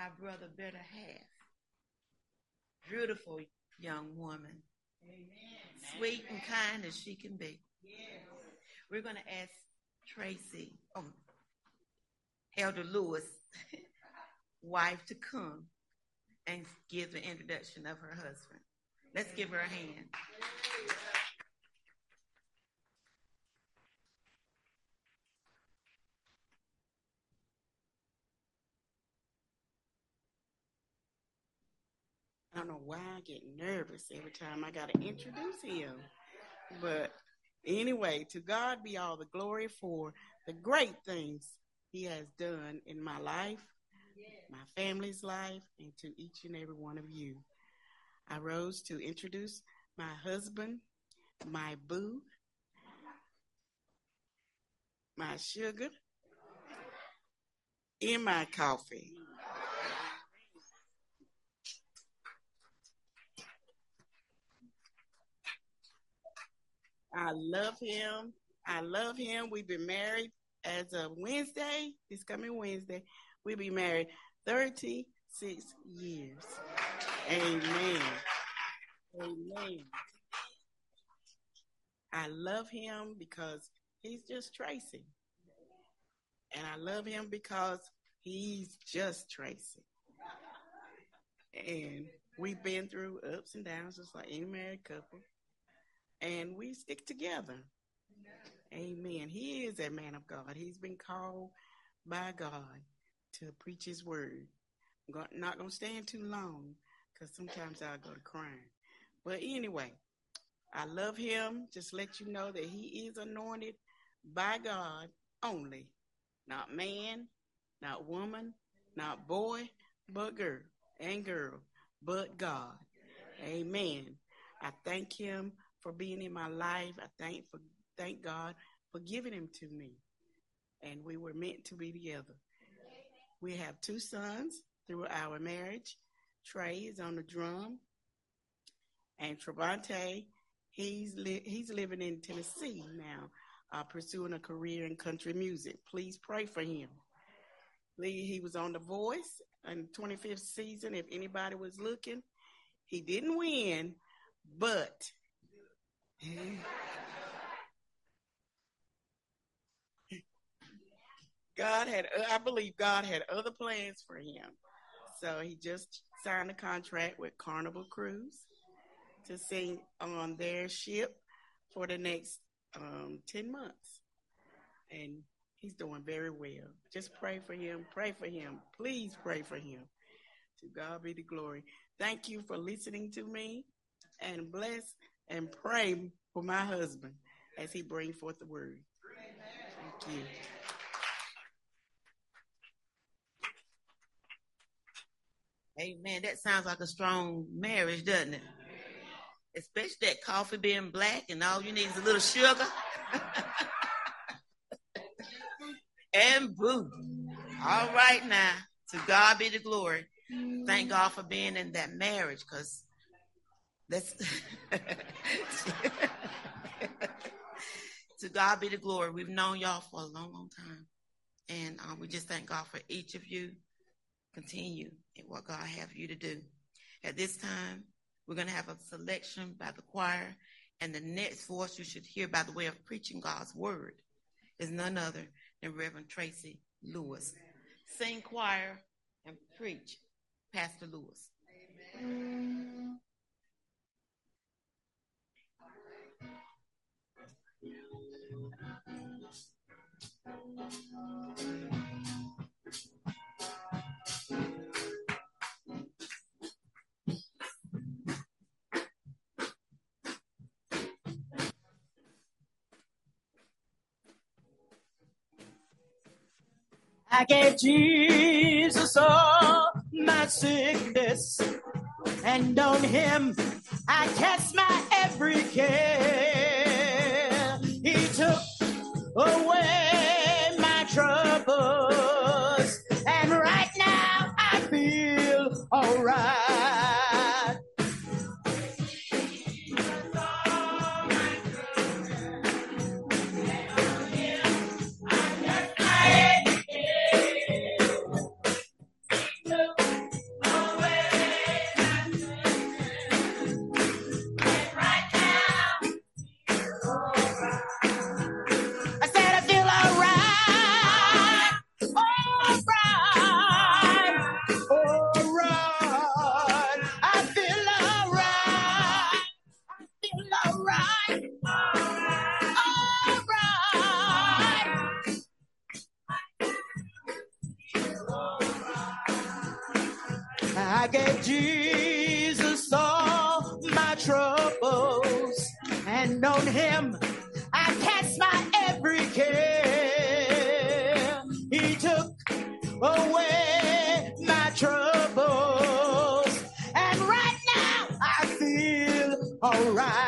our brother better half. Beautiful young woman. Amen. Sweet and kind as she can be. Yes. We're going to ask Tracy, Elder Lewis, wife, to come and give the introduction of her husband. Let's give her a hand. I don't know why I get nervous every time I got to introduce him. But anyway, to God be all the glory for the great things he has done in my life, my family's life, and to each and every one of you. I rose to introduce my husband, my boo, my sugar, in my coffee. I love him. I love him. We've been married as of Wednesday, this coming Wednesday. We'll be married 36 years. Amen. Amen. I love him because he's just Tracy. And I love him because he's just Tracy. And we've been through ups and downs just like any married couple. And we stick together. Amen. He is a man of God. He's been called by God to preach his word. I'm not going to stand too long because sometimes I'll go to crying. But anyway, I love him. Just let you know that he is anointed by God only. Not man, not woman, not boy, but girl. And girl, but God. Amen. I thank him for being in my life. I thank God for giving him to me. And we were meant to be together. We have 2 sons through our marriage. Trey is on the drum. And Trevante, he's living in Tennessee now, pursuing a career in country music. Please pray for him. He was on The Voice in the 25th season. If anybody was looking, he didn't win, but I believe God had other plans for him. So he just signed a contract with Carnival Cruise to sing on their ship for the next 10 months. And he's doing very well. Just pray for him. Pray for him. Please pray for him. To God be the glory. Thank you for listening to me, and bless and pray for my husband as he brings forth the word. Thank you. Amen. That sounds like a strong marriage, doesn't it? Especially that coffee being black and all you need is a little sugar. And boo. All right now. To God be the glory. Thank God for being in that marriage, because that's to God be the glory. We've known y'all for a long, long time. And we just thank God for each of you. Continue in what God have you to do. At this time, we're going to have a selection by the choir. And the next voice you should hear by the way of preaching God's word is none other than Reverend Tracy Lewis. Sing choir and preach, Pastor Lewis. Amen. I gave Jesus all my sickness, and on him I cast my every care. He took away my troubles, and right now I feel all right. I gave Jesus all my troubles, and on him I cast my every care. He took away my troubles, and right now I feel alright.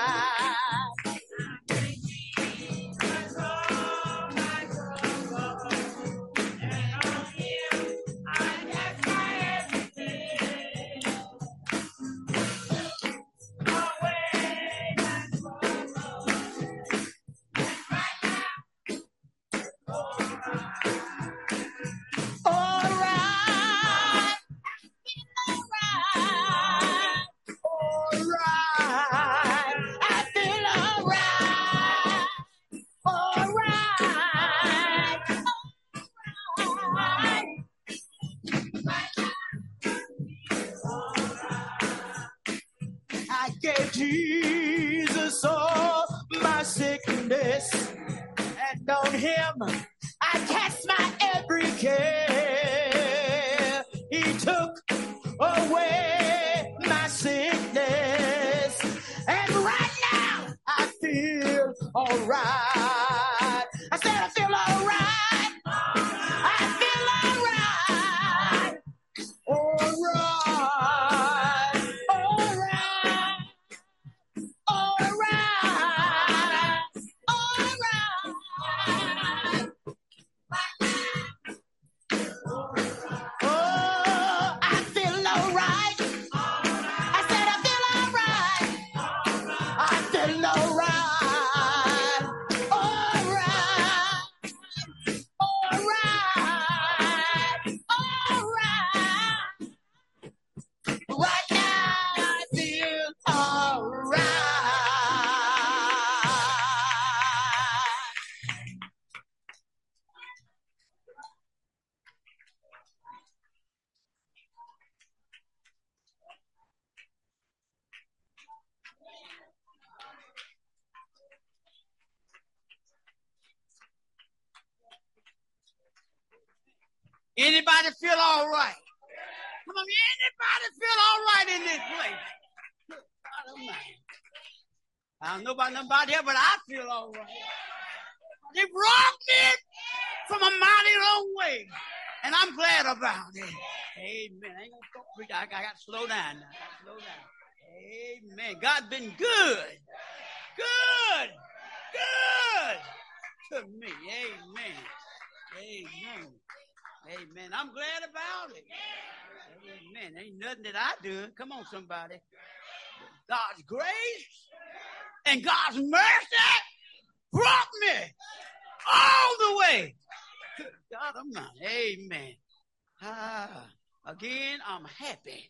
Jesus all my sickness, and on him I cast my every care. He took away my sickness, and right now I feel alright. I said I feel alright. I feel alright. Alright. Alright. Alright. Alright. Oh, I feel alright. I said I feel alright. I feel alright. Alright. Alright. Alright. Right now I feel alright. Anybody feel all right? Come on, anybody feel all right in this place? God Almighty. I don't know about nobody else, but I feel all right. They brought me from a mighty long way, and I'm glad about it. Amen. I ain't gonna stop preaching. I got to slow down now. Slow down. Amen. God's been good. Good. Good to me. Amen. Amen. Amen. I'm glad about it. Amen. Ain't nothing that I do. Come on, somebody. God's grace and God's mercy brought me all the way to God Almighty. Amen. Again, I'm happy.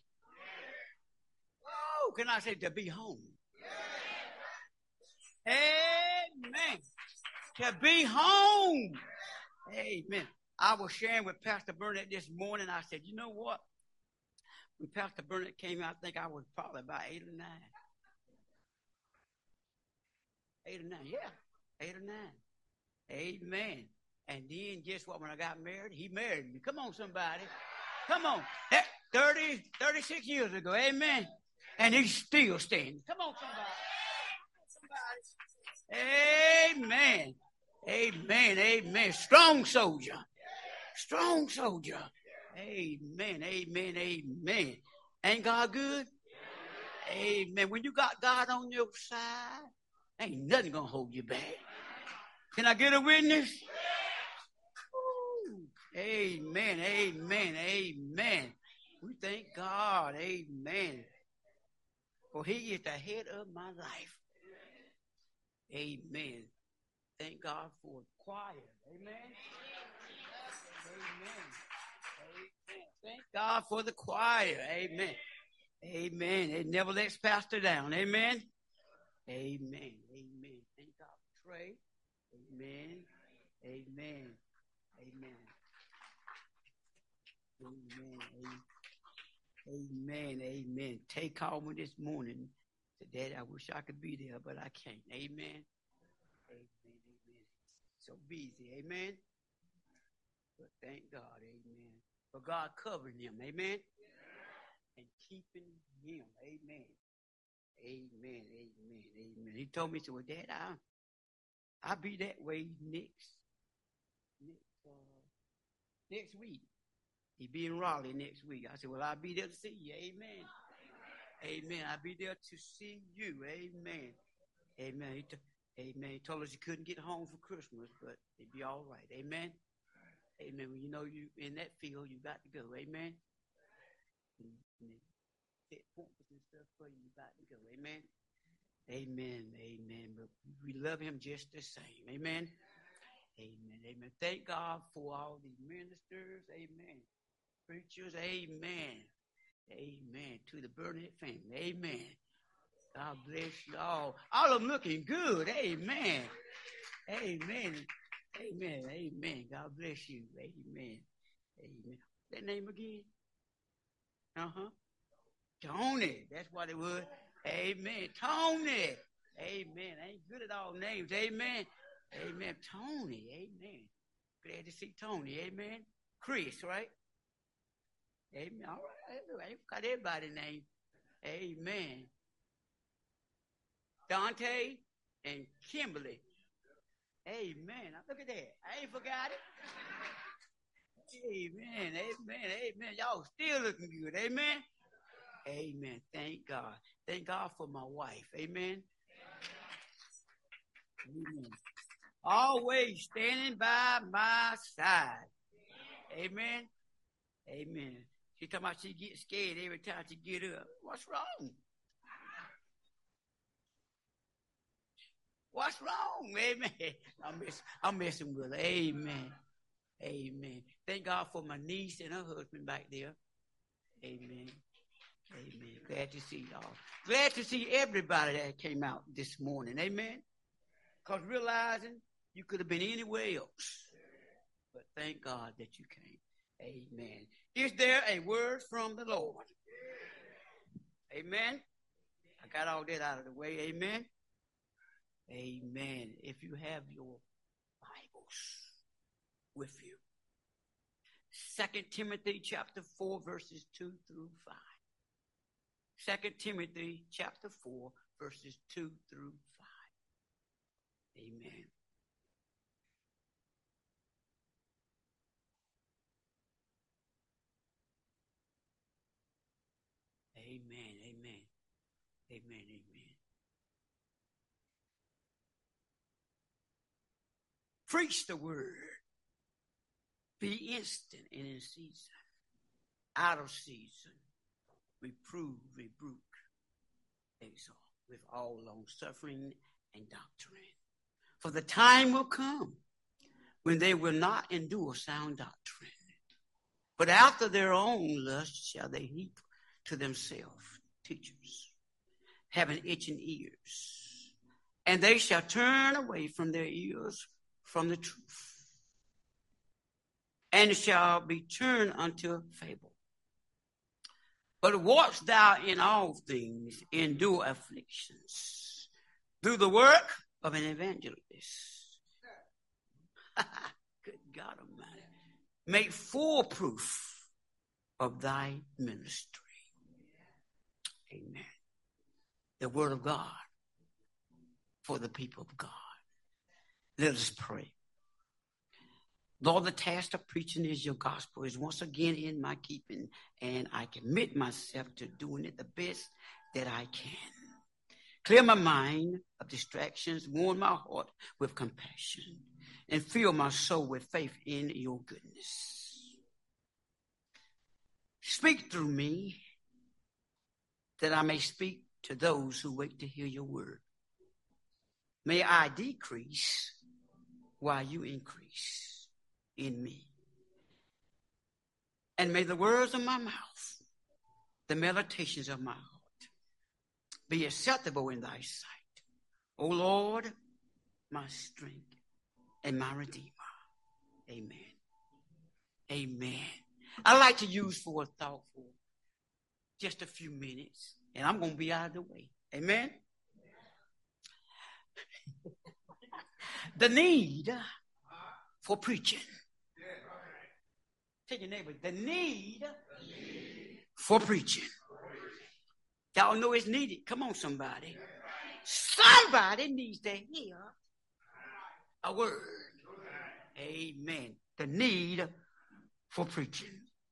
Oh, can I say to be home? Amen. To be home. Amen. I was sharing with Pastor Burnett this morning. I said, you know what? When Pastor Burnett came out, I think I was probably about 8 or 9. 8 or 9, yeah. 8 or 9. Amen. And then guess what? When I got married, he married me. Come on, somebody. Come on. 36 years ago. Amen. And he's still standing. Come on, somebody. Amen. Amen. Amen. Strong soldier. Strong soldier. Amen. Amen. Amen. Ain't God good? Amen. When you got God on your side, ain't nothing gonna hold you back. Can I get a witness? Ooh. Amen. Amen. Amen. We thank God. Amen. For he is the head of my life. Amen. Thank God for choir. Amen. Amen. Amen. Thank God for the choir. Amen. Amen. It never lets pastor down. Amen. Amen. Amen. Thank God for Trey. Amen. Amen. Amen. Amen. Amen. Amen. Tay called me this morning. Said, Daddy, I wish I could be there, but I can't. Amen. Amen. Amen. So busy. Amen. But thank God. Amen. For God covering him. Amen. keeping him. Amen. Amen. Amen. Amen. He told me, he said, well, Dad, I'll be that way next week. He'll be in Raleigh next week. I said, well, I'll be there to see you. Amen. Amen. I'll be there to see you. Amen. Amen. Amen. He told us he couldn't get home for Christmas, but it'd be all right. Amen. Amen. When you know you in that field, you got to go. Amen. Set points and stuff for you, you got to go. Amen. Amen. Amen. But we love him just the same. Amen. Amen. Amen. Thank God for all these ministers. Amen. Preachers. Amen. Amen. To the Burnett family. Amen. God bless you all. All of them looking good. Amen. Amen. Amen. Amen. God bless you. Amen. Amen. That name again? Tony. That's what it was. Amen. Tony. Amen. I ain't good at all names. Amen. Amen. Tony. Amen. Glad to see Tony. Amen. Chris, right? Amen. All right. I ain't got everybody's name. Amen. Dante and Kimberly. Amen. Now look at that. I ain't forgot it. Amen. Amen. Amen. Y'all still looking good. Amen. Amen. Thank God. Thank God for my wife. Amen. Amen. Always standing by my side. Amen. Amen. She talking about she gets scared every time she get up. What's wrong? What's wrong? Amen. I'm messing with her. Amen. Amen. Thank God for my niece and her husband back there. Amen. Amen. Glad to see y'all. Glad to see everybody that came out this morning. Amen. Because realizing you could have been anywhere else. But thank God that you came. Amen. Is there a word from the Lord? Amen. I got all that out of the way. Amen. Amen. If you have your Bibles with you. 2 Timothy chapter 4 verses 2 through 5. 2 Timothy chapter 4 verses 2 through 5. Amen. Amen. Amen. Amen. Amen. Preach the word. Be instant and in season. Out of season. Reprove, rebuke, exhort with all long suffering and doctrine. For the time will come when they will not endure sound doctrine, but after their own lust shall they heap to themselves teachers, having itching ears, and they shall turn away from their ears from the truth, and shall be turned unto fable. But watch thou in all things, endure afflictions, do the work of an evangelist. Good God Almighty. Make full proof of thy ministry. Amen. The word of God for the people of God. Let us pray. Lord, the task of preaching is your gospel is once again in my keeping, and I commit myself to doing it the best that I can. Clear my mind of distractions, warm my heart with compassion, and fill my soul with faith in your goodness. Speak through me that I may speak to those who wait to hear your word. May I decrease while you increase in me. And may the words of my mouth, the meditations of my heart, be acceptable in thy sight. O Lord, my strength and my redeemer. Amen. Amen. I'd like to use for a thought for just a few minutes, and I'm going to be out of the way. Amen. The need for preaching. Tell your neighbor, the need for preaching. Y'all know it's needed. Come on, somebody. Somebody needs to hear a word. Amen. The need for preaching.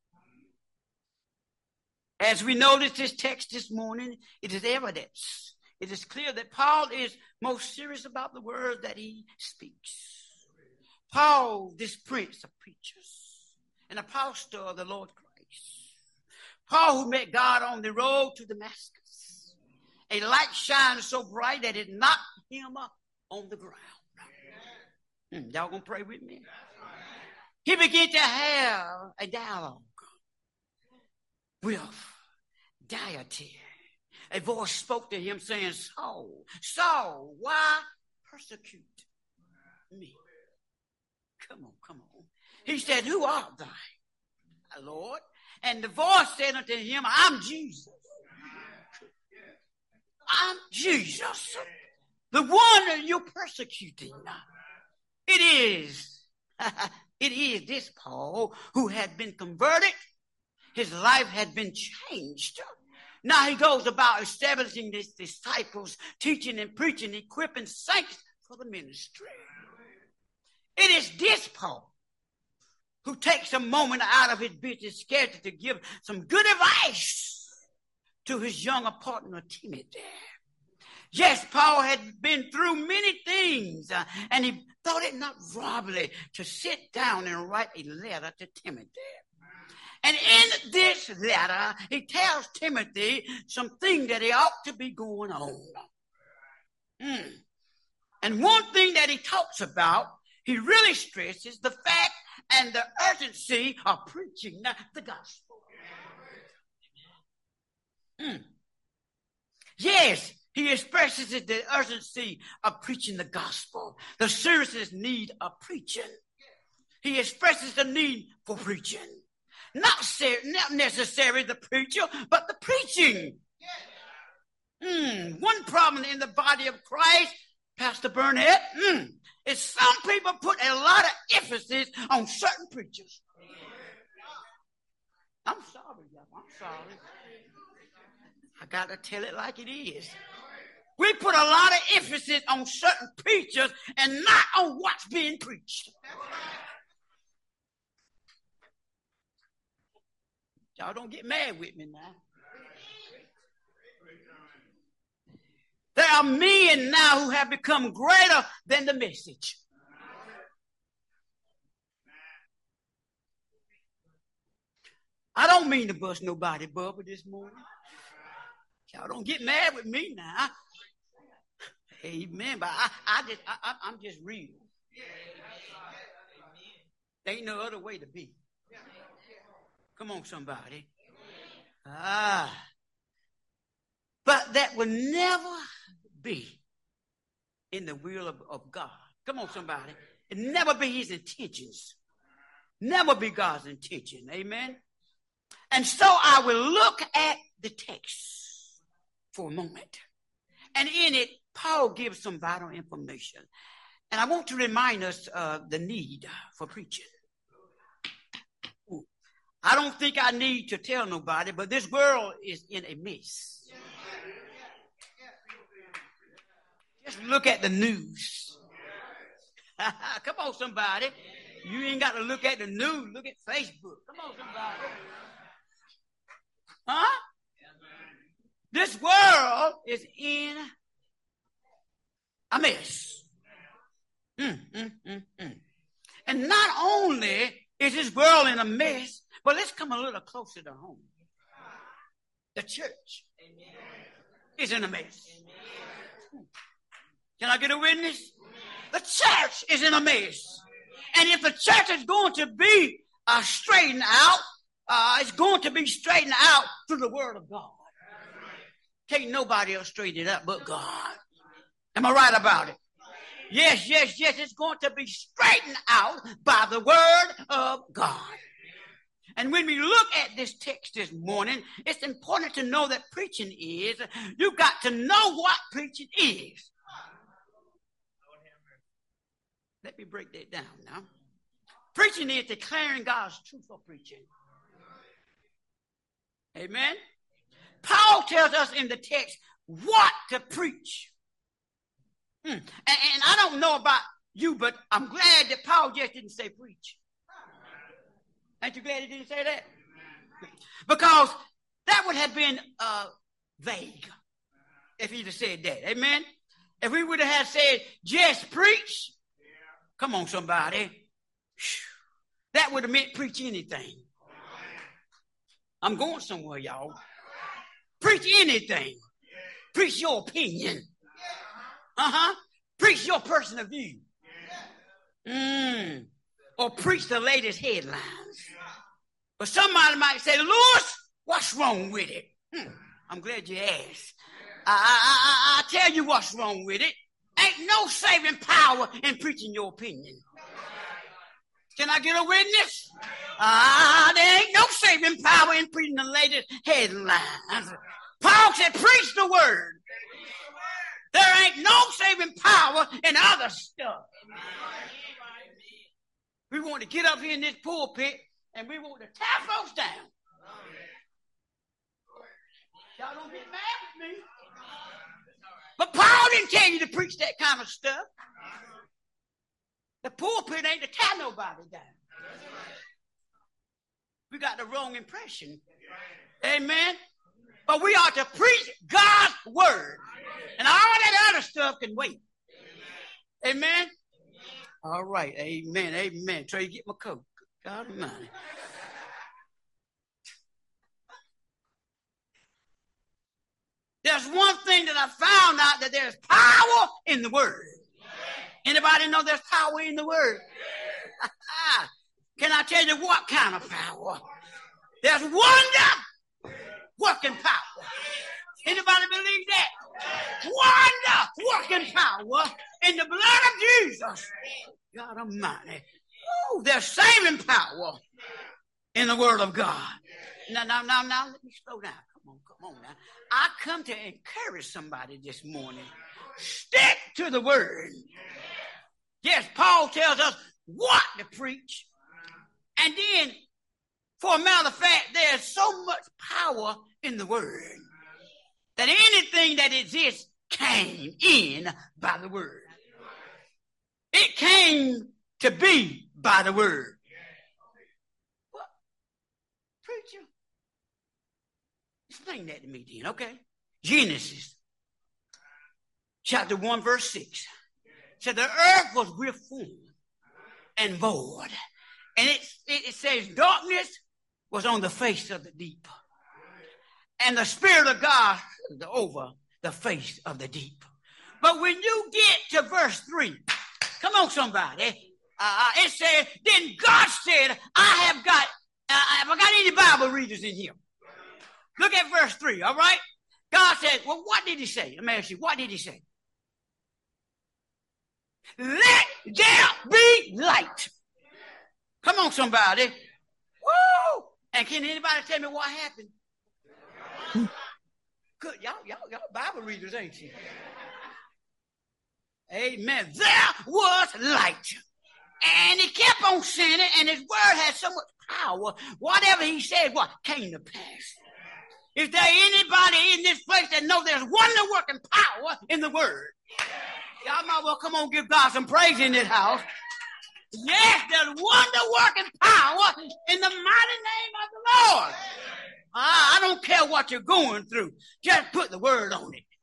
As we notice this text this morning, it is evidence. It is clear that Paul is most serious about the words that he speaks. Paul, this prince of preachers, an apostle of the Lord Christ. Paul, who met God on the road to Damascus. A light shined so bright that it knocked him up on the ground. Y'all gonna pray with me? He began to have a dialogue with deity. A voice spoke to him saying, Saul, Saul, why persecute me? Come on. He said, who art thou, my Lord? And the voice said unto him, I'm Jesus. I'm Jesus, the one that you're persecuting. It is this Paul who had been converted. His life had been changed. Now he goes about establishing his disciples, teaching and preaching, equipping saints for the ministry. It is this Paul who takes a moment out of his busy schedule to give some good advice to his younger partner, Timothy. Yes, Paul had been through many things, and he thought it not robbery to sit down and write a letter to Timothy. And in this letter, he tells Timothy something that he ought to be going on. And one thing that he talks about, he really stresses the fact and the urgency of preaching the gospel. Yes, he expresses the urgency of preaching the gospel, the serious need of preaching. He expresses the need for preaching. Not necessarily the preacher, but the preaching. One problem in the body of Christ, Pastor Burnett, is some people put a lot of emphasis on certain preachers. I'm sorry, y'all. I'm sorry. I got to tell it like it is. We put a lot of emphasis on certain preachers and not on what's being preached. Y'all don't get mad with me now. There are men now who have become greater than the message. I don't mean to bust nobody bubble this morning. Y'all don't get mad with me now. Amen. But I'm just real. There ain't no other way to be. Come on, somebody. But that will never be in the will of God. Come on, somebody. It never be his intentions. Never be God's intention. Amen. And so I will look at the text for a moment. And in it, Paul gives some vital information. And I want to remind us of the need for preaching. I don't think I need to tell nobody, but this world is in a mess. Just look at the news. Come on, somebody. You ain't got to look at the news. Look at Facebook. Come on, somebody. Huh? This world is in a mess. And not only is this world in a mess, but let's come a little closer to home. The church is in a mess. Can I get a witness? The church is in a mess. And if the church is going to be straightened out, it's going to be straightened out through the word of God. Can't nobody else straighten it up but God. Am I right about it? Yes. It's going to be straightened out by the word of God. And when we look at this text this morning, it's important to know that preaching is, you've got to know what preaching is. Let me break that down now. Preaching is declaring God's truth for preaching. Amen. Paul tells us in the text what to preach. And I don't know about you, but I'm glad that Paul just didn't say preach. Aren't you glad he didn't say that? Because that would have been vague if he'd have said that. Amen? If we would have said, just preach, come on, somebody. That would have meant preach anything. I'm going somewhere, y'all. Preach anything. Preach your opinion. Preach your personal view. Or preach the latest headlines. But somebody might say, Lewis, what's wrong with it? I'm glad you asked. I tell you what's wrong with it. Ain't no saving power in preaching your opinion. Can I get a witness? There ain't no saving power in preaching the latest headlines. Paul said, preach the word. There ain't no saving power in other stuff. We want to get up here in this pulpit and we want to tear folks down. Y'all don't get mad with me. But Paul didn't tell you to preach that kind of stuff. The pulpit ain't to tear nobody down. We got the wrong impression. Amen. But we are to preach God's word. And all that other stuff can wait. Amen. All right. Amen. Amen. Try to get my coat. God Almighty. There's one thing that I found out, that there's power in the word. Anybody know there's power in the word? Can I tell you what kind of power? There's wonder working power. Anybody believe that? Wonder working power in the blood of Jesus. God Almighty. Oh, there's saving power in the word of God. Now, let me slow down. Come on now. I come to encourage somebody this morning. Stick to the word. Yes, Paul tells us what to preach. And then, for a matter of fact, there's so much power in the word that anything that exists came in by the word. It came to be by the word. What? Preacher? Explain that to me then, okay? Genesis chapter 1 verse 6 said the earth was with form and void. And it says darkness was on the face of the deep. And the Spirit of God was over the face of the deep. But when you get to verse 3, come on somebody, it says, then God said, have I got any Bible readers in here? Look at verse 3, all right? God said, well, what did he say? Let me ask you, what did he say? Let there be light. Come on, somebody. Woo! And can anybody tell me what happened? Good. Y'all Bible readers, ain't you? Amen. There was light. And he kept on saying it, and his word had so much power. Whatever he said, what came to pass. Is there anybody in this place that knows there's wonder-working power in the word? Y'all might well come on, give God some praise in this house. Yes, there's wonder-working power in the mighty name of the Lord. I don't care what you're going through. Just put the word on it.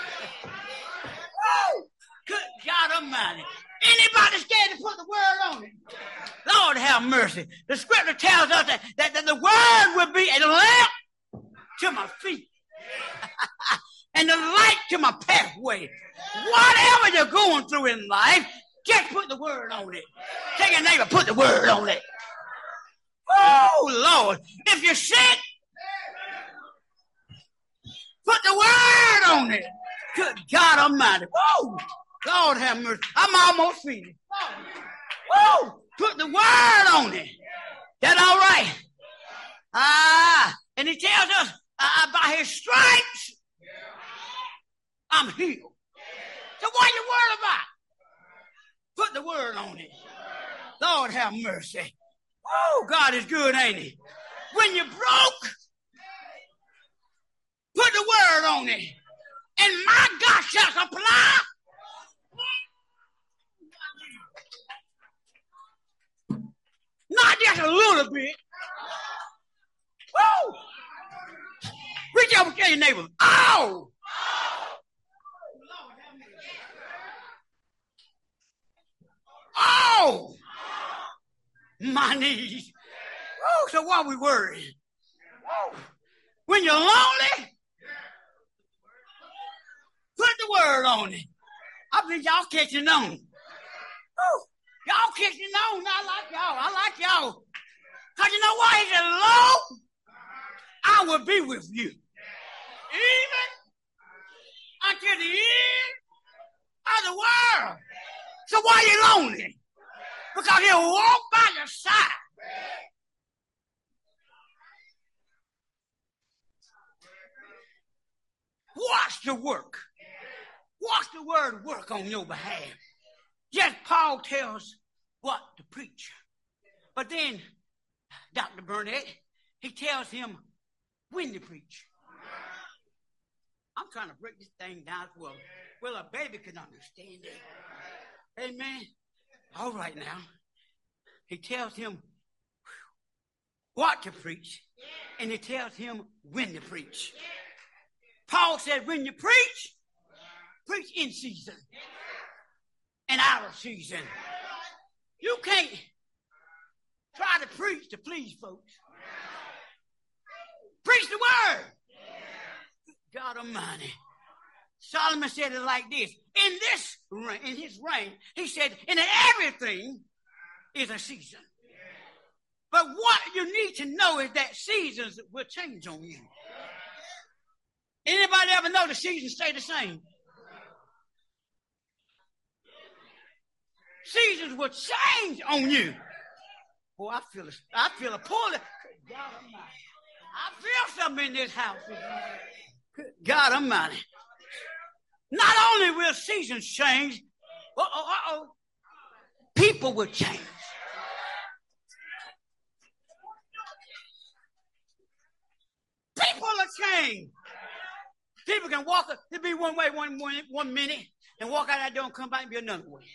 Good God Almighty. Anybody scared to put the word on it? Lord have mercy. The scripture tells us that the word will be a lamp to my feet and the light to my pathway. Whatever you're going through in life, just put the word on it. Take a neighbor, put the word on it. Oh, Lord. If you're sick, put the word on it. Good God Almighty. Oh, Lord have mercy. I'm almost finished. Whoa! Put the word on it. That's all right. And he tells us, by his stripes, I'm healed. So what are you worried about? Put the word on it. Lord have mercy. Oh, God is good, ain't he? When you're broke, word on it. And my God shall supply. Not just a little bit. Woo! Reach out and tell your neighbor, oh! Oh! My knees. Oh, so why are we worried? Oh. When you're lonely, put the word on it. I think y'all catching on. Oh, y'all catching on. I like y'all. I like y'all. Because you know what? He said, lo, I will be with you. Even until the end of the world. So why are you lonely? Because he'll walk by your side. Watch the work. Watch the word work on your behalf. Yes, Paul tells what to preach. But then, Dr. Burnett, he tells him when to preach. I'm trying to break this thing down well a baby can understand it. Amen. All right now. He tells him what to preach, and he tells him when to preach. Paul said, when you preach, preach in season and out of season. You can't try to preach to please folks. Preach the word. God Almighty. Solomon said it like this. In his reign, he said, in everything is a season. But what you need to know is that seasons will change on you. Anybody ever know the seasons stay the same? Seasons will change on you. Boy, I feel a pull. I feel something in this house. God Almighty. Not only will seasons change, people will change. People will change. People can walk, it'll be one way one minute, and walk out that door and come back and be another way.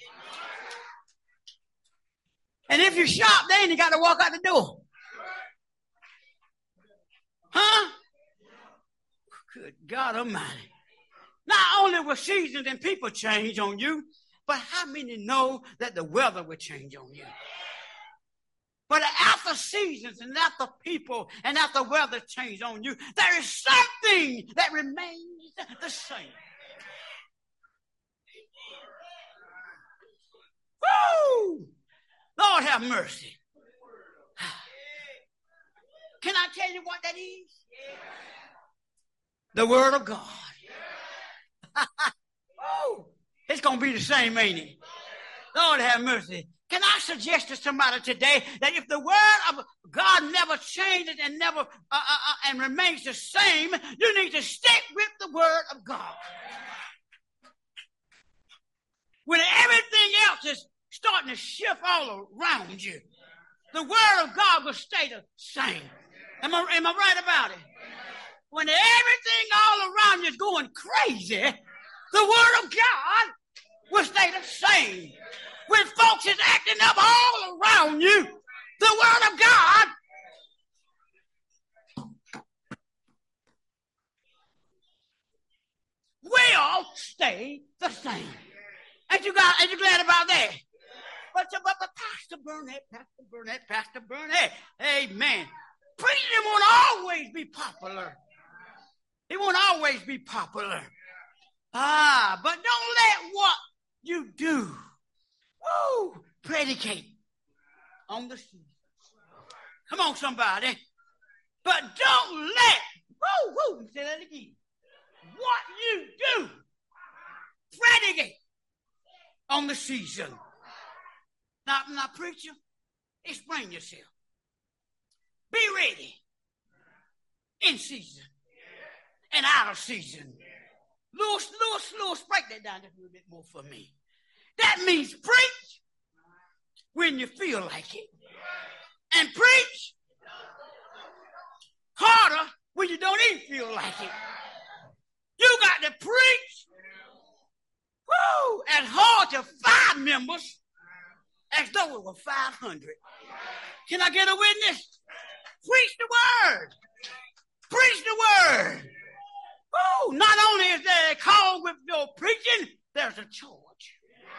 And if you shop, then you got to walk out the door. Huh? Good God Almighty. Not only will seasons and people change on you, but how many know that the weather will change on you? But after seasons and after people and after weather change on you, there is something that remains the same. Woo! Lord have mercy. Can I tell you what that is? The Word of God. Oh, it's going to be the same, ain't it? Lord have mercy. Can I suggest to somebody today that if the Word of God never changes and never and remains the same, you need to stick with the Word of God. When everything else is starting to shift all around you, the Word of God will stay the same. Am I right about it? When everything all around you is going crazy, the Word of God will stay the same. When folks is acting up all around you, the Word of God will stay the same. Ain't you glad about that? But Pastor Burnett, amen. Preaching won't always be popular. It won't always be popular. But don't let what you do predicate on the season. Come on, somebody. But don't let, say that again. What you do predicate on the season. Now, preacher, explain yourself. Be ready in season and out of season. Lewis, break that down just a little bit more for me. That means preach when you feel like it. And preach harder when you don't even feel like it. preach, woo, as hard to 5 members as though it were 500. Can I get a witness? Preach the word. Preach the word. Woo, not only is there a call with your preaching, there's a charge.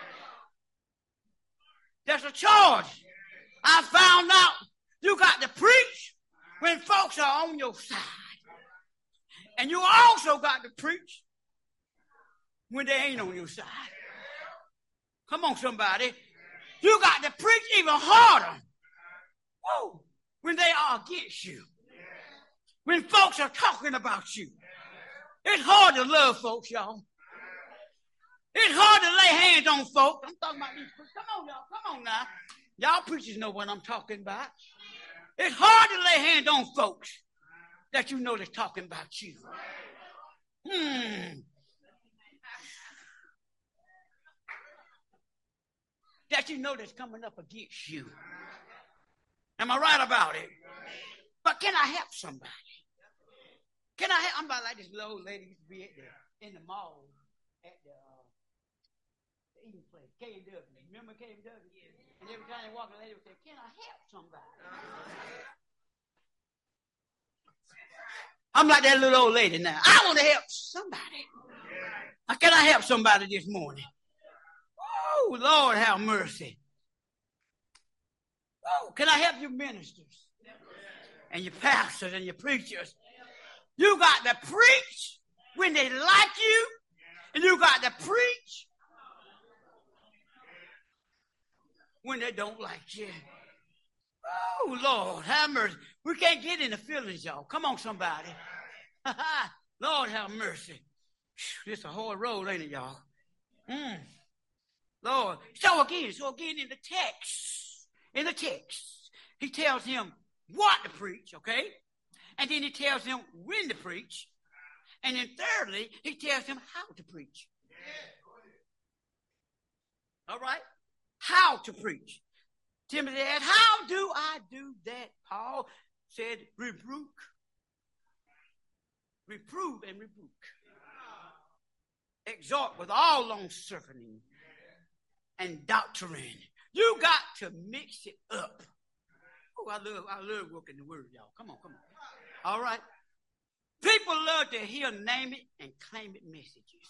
There's a charge. I found out you got to preach when folks are on your side. And you also got to preach when they ain't on your side. Come on, somebody. You got to preach even harder. Whoa, when they are against you. When folks are talking about you. It's hard to love folks, y'all. It's hard to lay hands on folks. I'm talking about these. Come on, y'all. Come on now. Y'all preachers know what I'm talking about. It's hard to lay hands on folks that you know that's talking about you. That you know that's coming up against you. Am I right about it? But can I help somebody? Can I help? I'm about like this little old lady used to be in the mall at the eating place, KW. Remember KW? And every time they walk, the lady would say, can I help somebody? I'm like that little old lady now. I want to help somebody. Can I help somebody this morning? Oh, Lord, have mercy. Oh, can I help you ministers and your pastors and your preachers? You got to preach when they like you, and you got to preach when they don't like you. Oh, Lord, have mercy. We can't get in the feelings, y'all. Come on, somebody. Lord, have mercy. This is a hard road, ain't it, y'all? Lord. So again, in the text, he tells him what to preach, okay? And then he tells him when to preach. And then thirdly, he tells him how to preach. All right? How to preach. Timothy asked, how do I do that? Paul said, rebuke. Reprove and rebuke. Exhort with all long-suffering and doctrine. You got to mix it up. Oh, I love working the word, y'all. Come on. All right. People love to hear name it and claim it messages.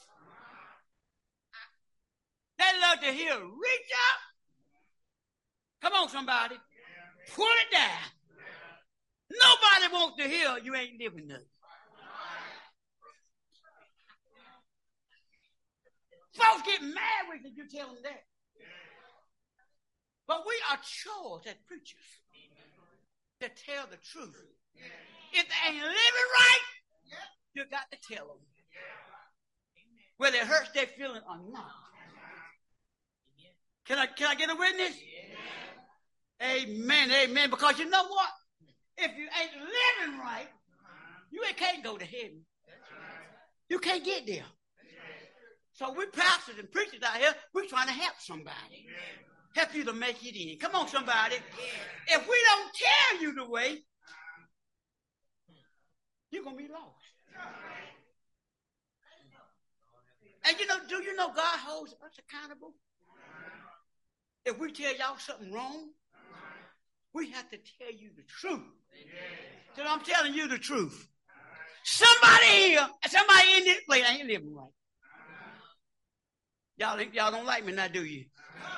They love to hear reach out. Come on, somebody. Pull it down. Nobody wants to hear you ain't living nothing. Folks get mad with you tell them that. But we are charged as preachers to tell the truth. If they ain't living right, you got to tell them. Whether it hurts their feeling or not. Can I get a witness? Amen, amen. Because you know what? If you ain't living right, you can't go to heaven. You can't get there. So we pastors and preachers out here, we're trying to help somebody. Help you to make it in. Come on, somebody. If we don't tell you the way, you're going to be lost. And do you know God holds us accountable? If we tell y'all something wrong, we have to tell you the truth. So I'm telling you the truth. Somebody here, somebody in this place ain't living right. Y'all don't like me now, do you?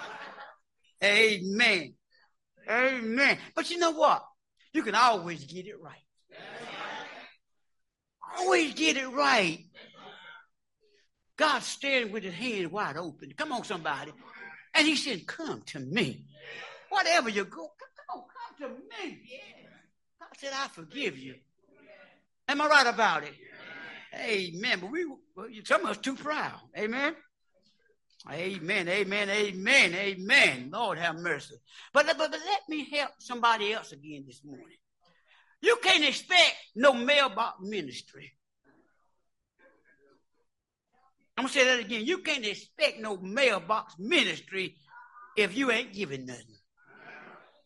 Amen. Amen. But you know what? You can always get it right. Always get it right. God's standing with his hand wide open. Come on, somebody. And he said, come to me. Whatever you go, come to me. God said, I forgive you. Am I right about it? Amen. But some of us too proud. Amen. Amen, amen, amen, amen. Lord have mercy. But let me help somebody else again this morning. You can't expect no mailbox ministry. I'm going to say that again. You can't expect no mailbox ministry if you ain't giving nothing.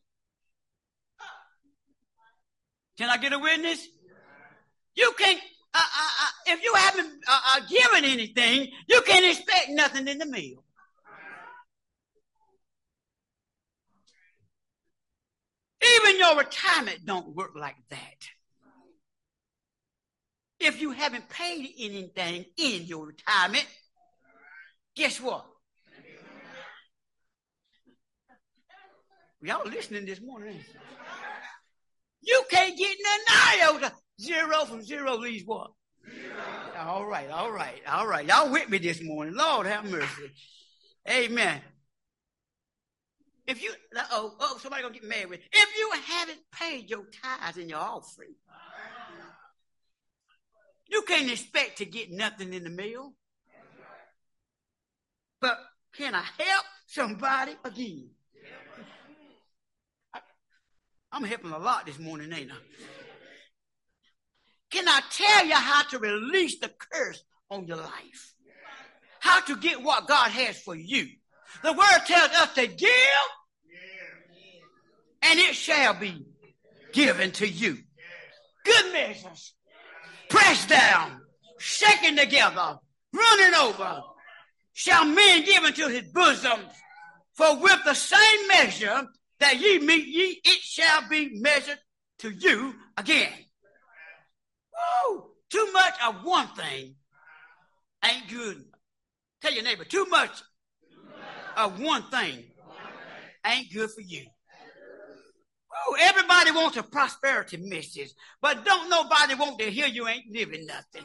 Can I get a witness? You can't if you haven't given anything, you can't expect nothing in the meal. Even your retirement don't work like that. If you haven't paid anything in your retirement, guess what? Y'all listening this morning? You can't get nothing out. 0 from 0 leaves what? 0. All right. Y'all with me this morning. Lord have mercy. Amen. If you, somebody gonna get mad with. If you haven't paid your tithes and your offering, you can't expect to get nothing in the mail. But can I help somebody again? I'm helping a lot this morning, ain't I? Can I tell you how to release the curse on your life? How to get what God has for you? The word tells us to give, and it shall be given to you. Good measures, pressed down, shaken together, running over, shall men give into his bosom. For with the same measure that ye meet ye, it shall be measured to you again. Woo! Too much of one thing ain't good. Tell your neighbor, too much of one thing ain't good for you. Woo! Everybody wants a prosperity message, but don't nobody want to hear you ain't living nothing.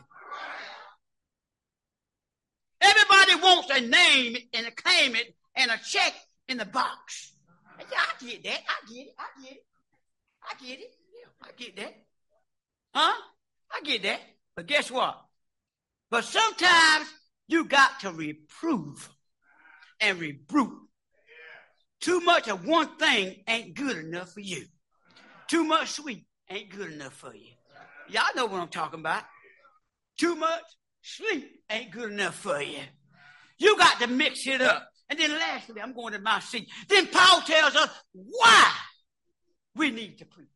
Everybody wants a name and a claim it and a check in the box. I get that. I get it. Yeah, I get that. Huh? I get that. But guess what? But sometimes you got to reprove and rebuke. Too much of one thing ain't good enough for you. Too much sweet ain't good enough for you. Y'all know what I'm talking about. Too much sleep ain't good enough for you. You got to mix it up. And then lastly, I'm going to my seat. Then Paul tells us why we need to preach.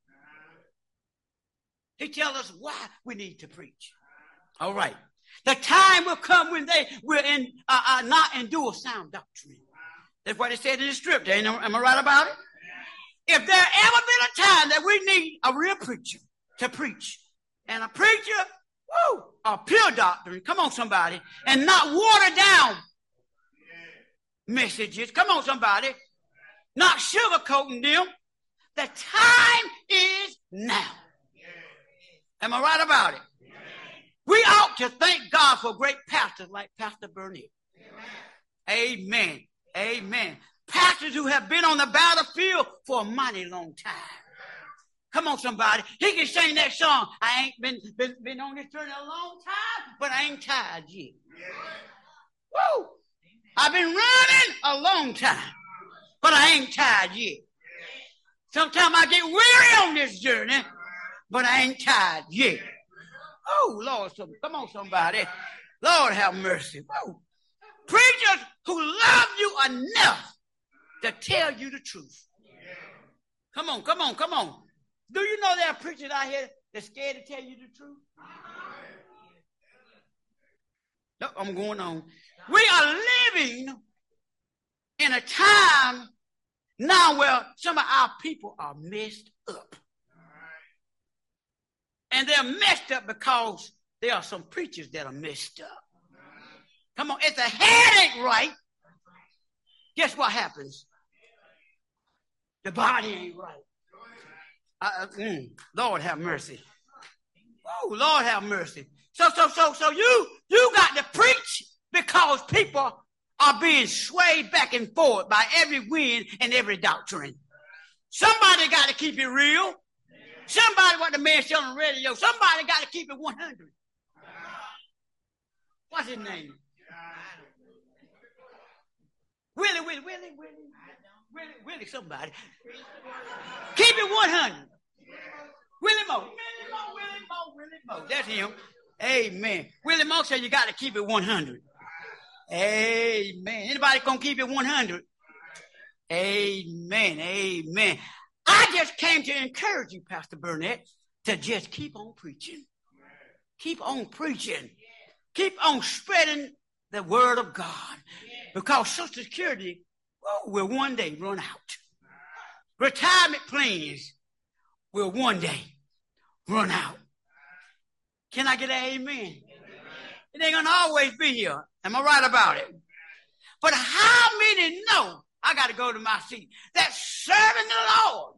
He tells us why we need to preach. All right. The time will come when they will not endure sound doctrine. That's what it said in the scripture. Am I right about it? If there ever been a time that we need a real preacher to preach, and a preacher, a pure doctrine, come on somebody, and not water down messages, come on somebody, not sugarcoating them, the time is now. Am I right about it? We ought to thank God for great pastors like Pastor Burnett. Amen. Amen. Pastors who have been on the battlefield for a mighty long time. Come on, somebody. He can sing that song. I ain't been on this journey a long time, but I ain't tired yet. Woo! I've been running a long time, but I ain't tired yet. Sometimes I get weary on this journey, but I ain't tired yet. Oh, Lord, come on, somebody. Lord, have mercy. Woo. Preachers who love you enough to tell you the truth. Come on. Do you know there are preachers out here that's scared to tell you the truth? No, I'm going on. We are living in a time now where some of our people are messed up. And they're messed up because there are some preachers that are messed up. Come on, if the head ain't right, guess what happens? The body ain't right. Lord have mercy. Oh, Lord have mercy. So you got to preach because people are being swayed back and forth by every wind and every doctrine. Somebody got to keep it real. Somebody, what the man said on the radio, somebody got to keep it 100. What's his name? Willie, somebody. Keep it 100. Willie Moe. That's him. Amen. Willie Moe said you got to keep it 100. Amen. Anybody gonna keep it 100? Amen. I just came to encourage you, Pastor Burnett, to just keep on preaching. Keep on preaching. Keep on spreading the word of God. Because Social Security will one day run out. Retirement plans will one day run out. Can I get an amen? It ain't going to always be here. Am I right about it? But how many know, I got to go to my seat, that serving the Lord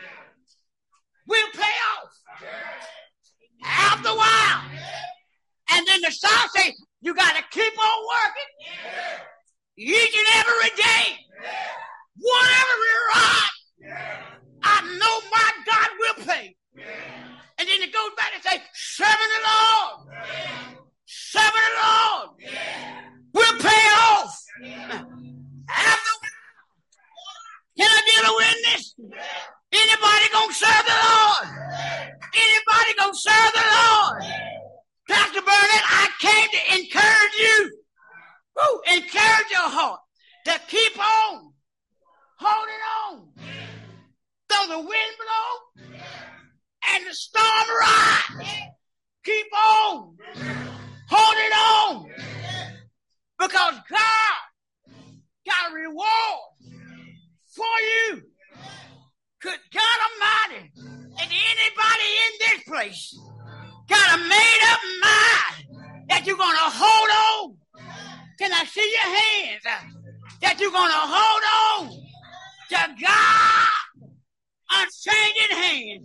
will pay off after a while? And then the song says, you got to keep on working each and every day. Whatever is right, I know my God will pay. And then it goes back and says, serving the Lord. Serving the Lord will pay off. After, can I get a witness? Anybody gonna serve the Lord? Anybody gonna serve the Lord? Pastor Burnett, I came to encourage you. Encourage your heart to keep on holding on. Though the wind blow and the storm rise, keep on holding on. Because God got a reward for you. Good God Almighty. And anybody in this place got a made up mind that you're going to hold on. Can I see your hands? That you're going to hold on to God unchanging hands.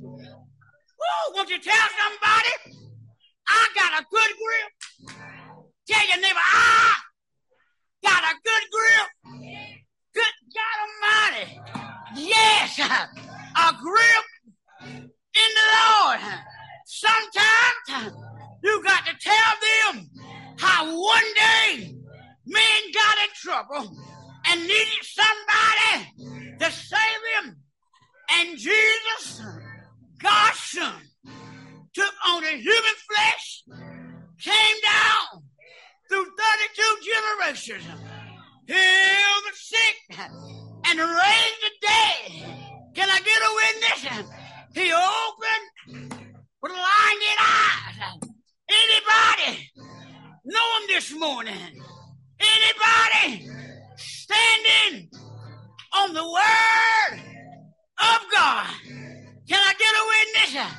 Woo, won't you tell somebody? I got a good grip. Tell your neighbor, I got a good grip. Good God Almighty. Yes, a grip in the Lord. Sometimes you got to tell them how one day men got in trouble and needed somebody to save them. And Jesus, God's Son, took on the human flesh, came down through 32 generations, healed the sick, and raised the dead. Can I get a witness? He opened blinded eyes. Anybody know him this morning? Anybody standing on the word of God? Can I get a witness?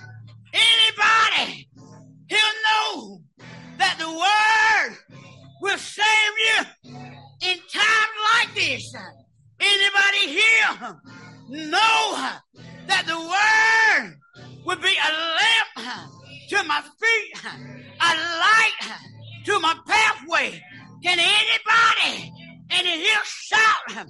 Anybody? He'll know that the word will save you in times like this. Anybody here know that the word will be a lamp to my feet, a light to my pathway? Can anybody in here shout,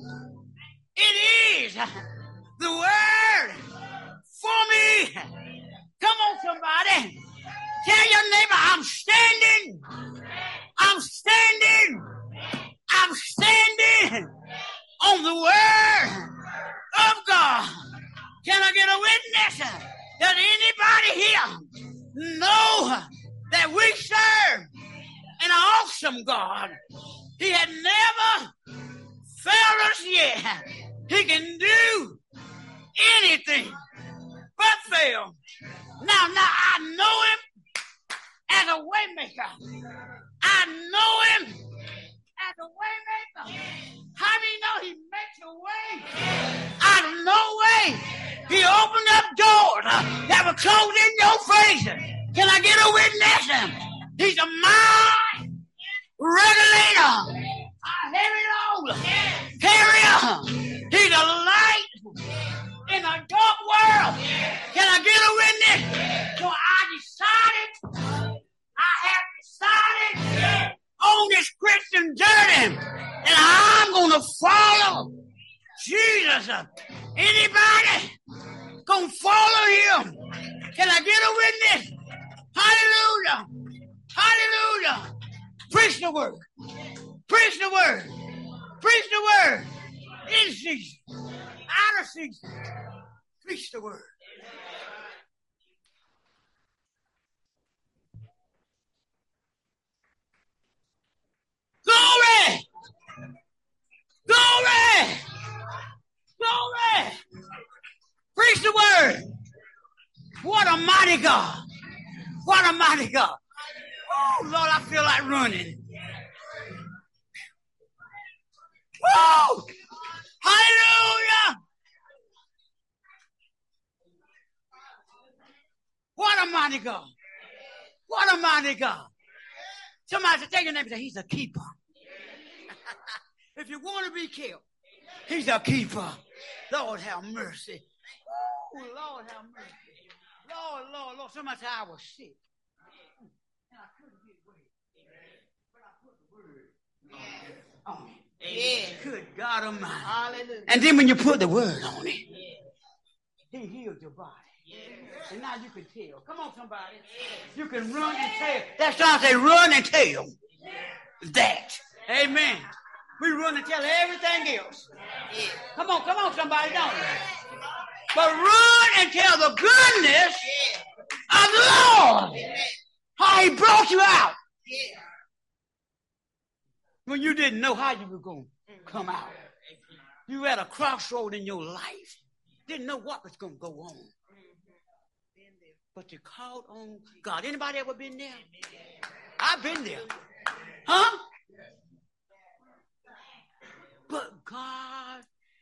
it is the word for me? Come on, somebody. Tell your neighbor, I'm standing. I'm standing. I'm standing on the word of God. Can I get a witness? Does anybody here know that we serve an awesome God? He had never failed us yet. He can do anything but fail. Now I know him as a waymaker. I know him as a waymaker. How do you know he makes a way out of no way? He opened up doors that were closed in your face. Can I get a witness? He's a mind regulator, a heavy load carrier. He's a light in a dark world. Can I get a witness? So I have decided on this Christian journey that I'm going to follow Jesus. Anybody going to follow him? Can I get a witness? Hallelujah. Hallelujah. Preach the word. Preach the word. Preach the word. In season. Out of season. Preach the word. Glory! Glory! Glory! Preach the word. What a mighty God. What a mighty God. Oh, Lord, I feel like running. Woo! Hallelujah! What a mighty God. What a mighty God. Somebody say, take your name and say, he's a keeper. If you want to be killed, he's a keeper. Lord, have mercy. Ooh, Lord, have mercy. Lord. Somebody said, I was sick. And I couldn't get away. But I put the word on it. Yeah. Good God Almighty. Hallelujah. And then when you put the word on it, he healed your body. And now you can tell. Come on, somebody. You can run and tell. That's why I say run and tell. That. Amen. We run and tell everything else. Come on, somebody, don't we? But run and tell the goodness of the Lord. How he brought you out. When you didn't know how you were going to come out. You were at a crossroad in your life. Didn't know what was going to go on. But you called on God. Anybody ever been there? I've been there. Huh? But God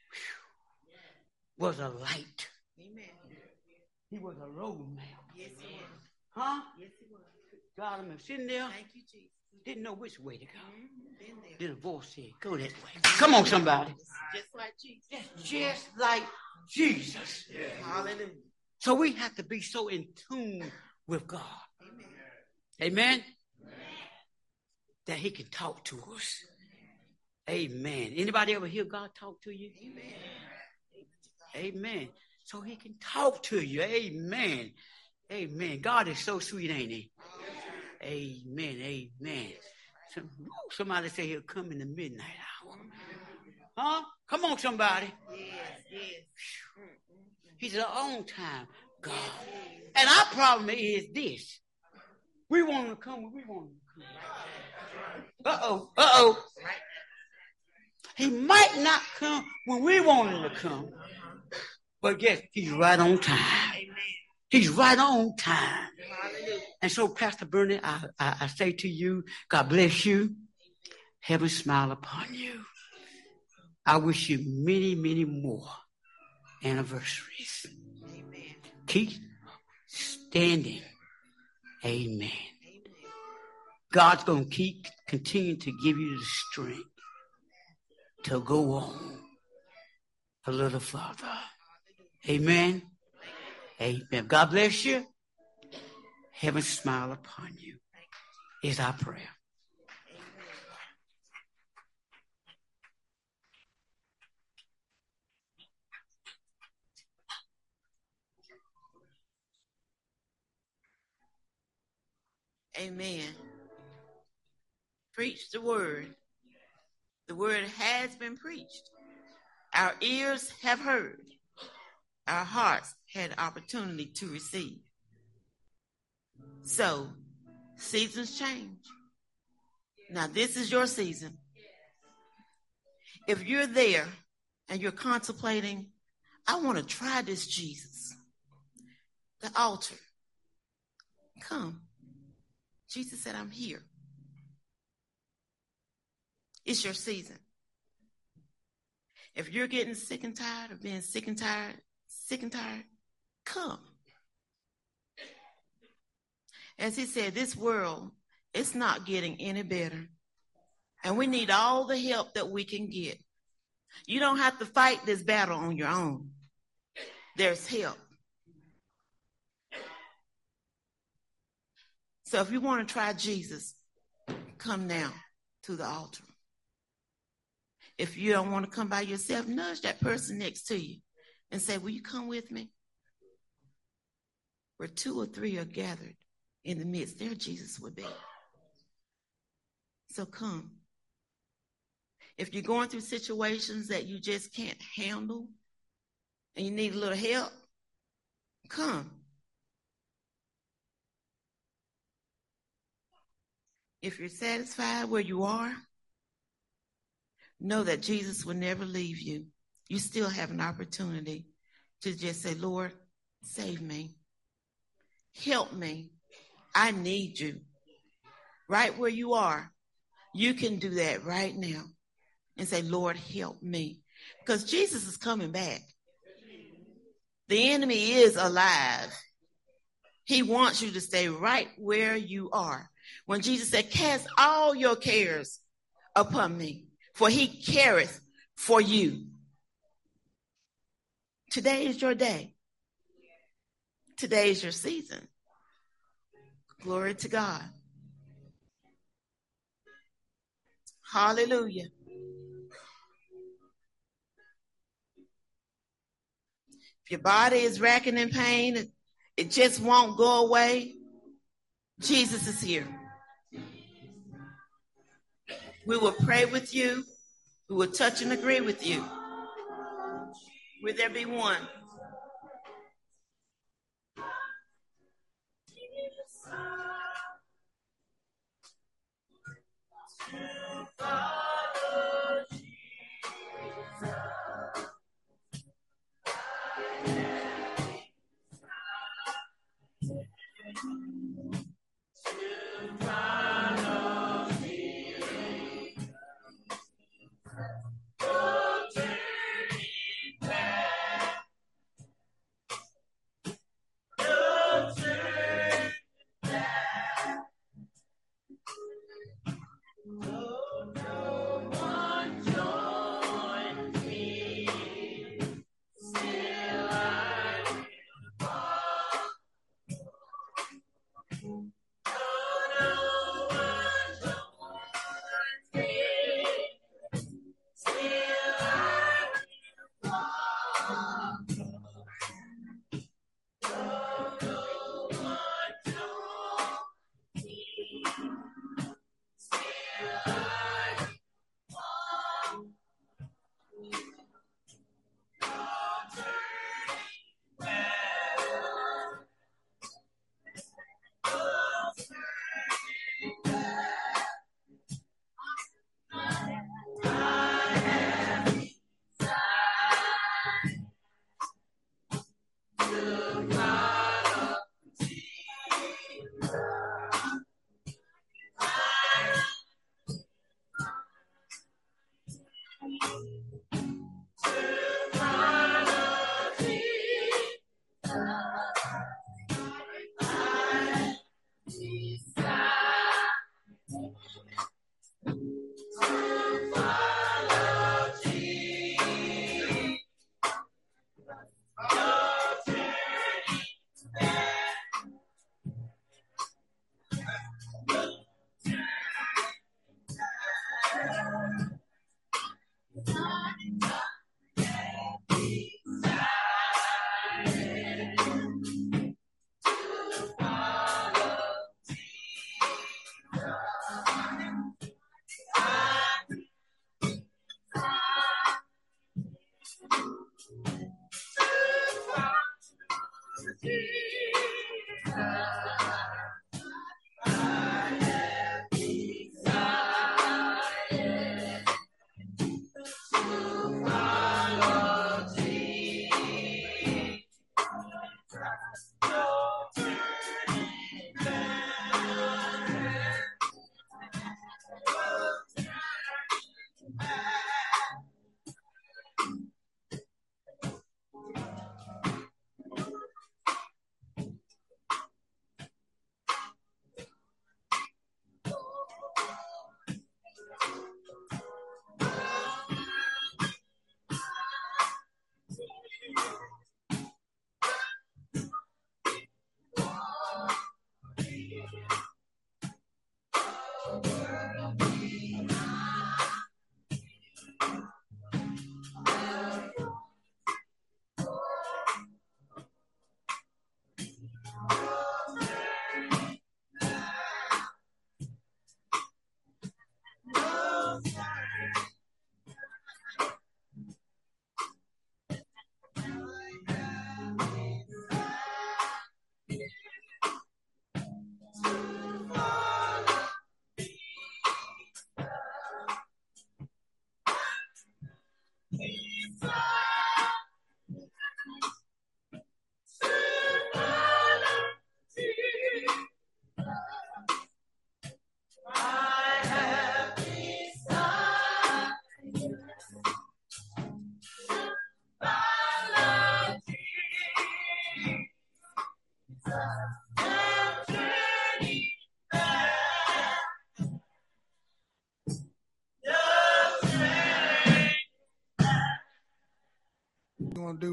was a light. He was a roadmap. Yes, he was. Huh? Yes, he was. God, I'm sitting there. Thank you, Jesus. Didn't know which way to go. Been there. Then a voice said, go that way. Come on, somebody. Just like Jesus. Just like Jesus. Hallelujah. So we have to be so in tune with God. Amen. That he can talk to us. Amen. Anybody ever hear God talk to you? Amen. So he can talk to you. Amen. Amen. God is so sweet, ain't he? Amen. Somebody say he'll come in the midnight hour. Huh? Come on, somebody. Yes. He's an on-time God. And our problem is this. We want him to come when we want him to come. Uh-oh. He might not come when we want him to come. But guess, he's right on time. He's right on time. And so, Pastor Bernie, I say to you, God bless you. Heaven smile upon you. I wish you many, many more anniversaries. Amen. Keep standing. Amen. God's going to continue to give you the strength to go on a little further. Amen. Amen. God bless you. Heaven smile upon you is our prayer. Amen. Preach the word. The word has been preached. Our ears have heard. Our hearts had opportunity to receive. So, seasons change. Now, this is your season. If you're there and you're contemplating, I want to try this Jesus, the altar, come. Jesus said, I'm here. It's your season. If you're getting sick and tired of being sick and tired, come. As he said, this world, it's not getting any better. And we need all the help that we can get. You don't have to fight this battle on your own. There's help. So if you want to try Jesus, come now to the altar. If you don't want to come by yourself, nudge that person next to you and say, will you come with me? Where 2 or 3 are gathered in the midst, there Jesus would be. So come. If you're going through situations that you just can't handle and you need a little help, come. If you're satisfied where you are, know that Jesus will never leave you. You still have an opportunity to just say, Lord, save me. Help me. I need you. right where you are, you can do that right now and say, Lord, help me. Because Jesus is coming back. The enemy is alive. He wants you to stay right where you are. When Jesus said, cast all your cares upon me, for he careth for you. Today is your day. Today is your season. Glory to God. Hallelujah. If your body is racking in pain, it just won't go away, Jesus is here. We will pray with you. We will touch and agree with you. Will there be one?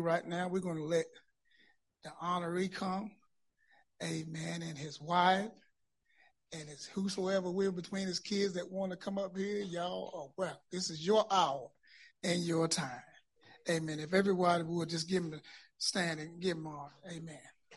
right now. We're going to let the honoree come, amen, and his wife, and it's whosoever will between his kids that want to come up here. Y'all are welcome. This is your hour and your time. Amen. If everybody would just give him a stand and give him on. Amen.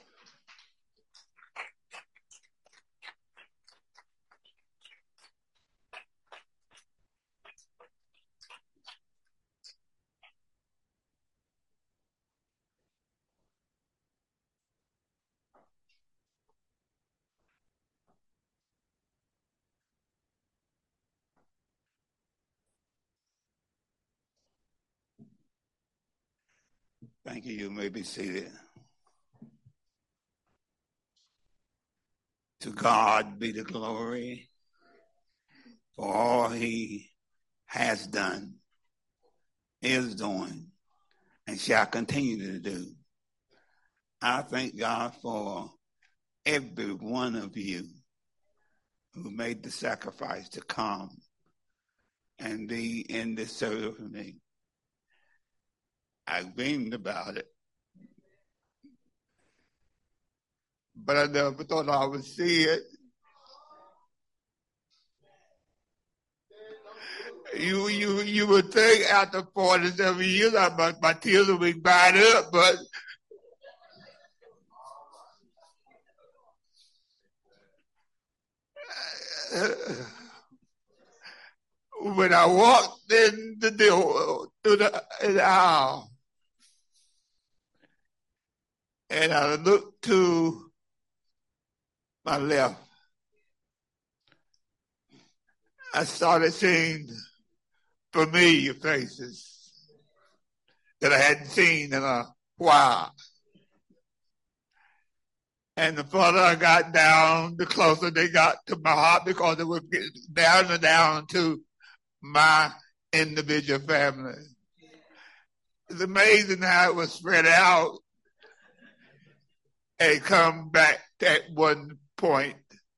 Thank you. You may be seated. To God be the glory for all he has done, is doing, and shall continue to do. I thank God for every one of you who made the sacrifice to come and be in this service with me. I dreamed about it, but I never thought I would see it. You would think after 47 years, my tears would be dried up, but when I walked in the door through the aisle, and I looked to my left, I started seeing familiar faces that I hadn't seen in a while. And the further I got down, the closer they got to my heart, because it was getting down and down to my individual family. It's amazing how it was spread out and come back at one point.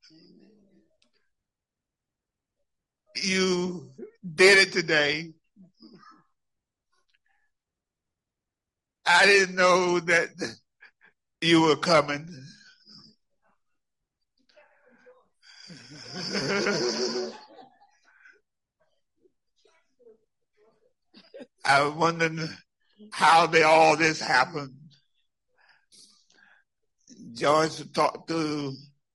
You did it today. I didn't know that you were coming. I was wondering how all this happened. Joyce talked to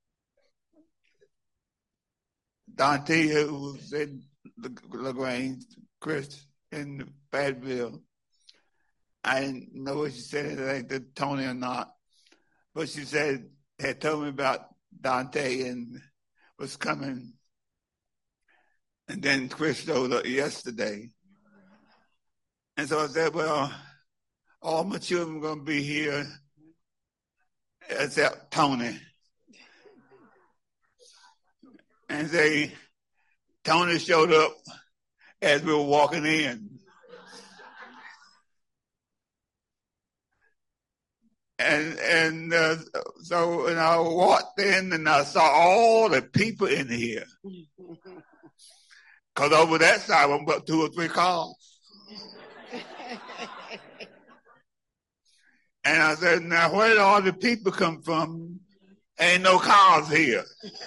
Dante, who was in LaGrange, Chris in Fayetteville. I didn't know if she said anything to Tony or not, but she had told me about Dante and was coming. And then Chris showed up yesterday. And so I said, well, all my children are going to be here except Tony. And Tony showed up as we were walking in. And so when I walked in and I saw all the people in here. Because over that side, I'm about 2 or 3 cars. And I said, now where did all the people come from? Ain't no cars here.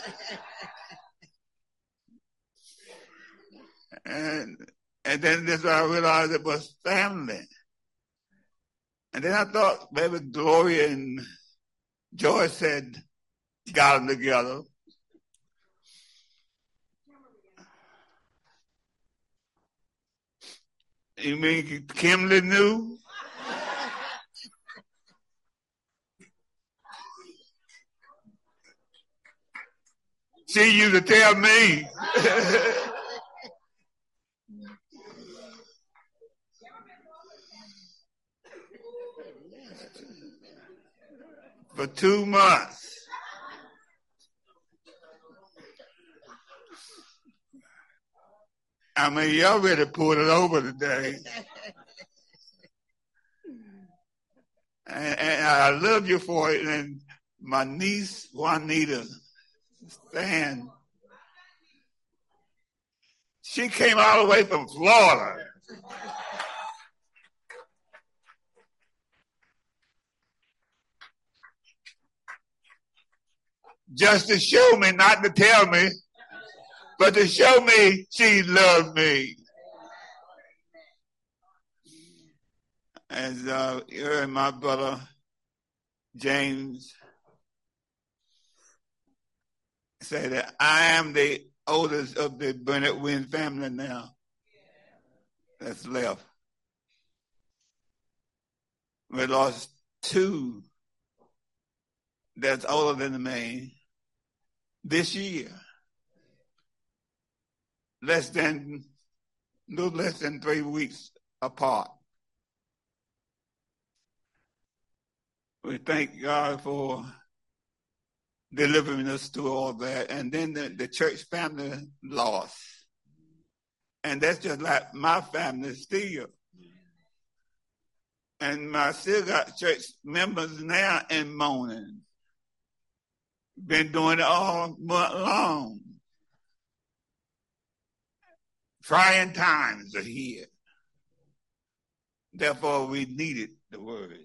And then this I realized it was family. And then I thought maybe Gloria and Joyce had got them together. You mean Kimberly knew? She used to tell me. For 2 months. I mean, y'all ready to pull it over today. And I love you for it. And my niece, Juanita, Stan, she came all the way from Florida. just to show me, not to tell me, but to show me she loved me. As you heard my brother James say that I am the oldest of the Burnett Wynn family now that's left. We lost two that's older than me this year. No less than 3 weeks apart. We thank God for delivering us through all that. And then the church family lost. And that's just like my family still. And I still got church members now in mourning. Been doing it all month long. Trying times are here. Therefore, we needed the word.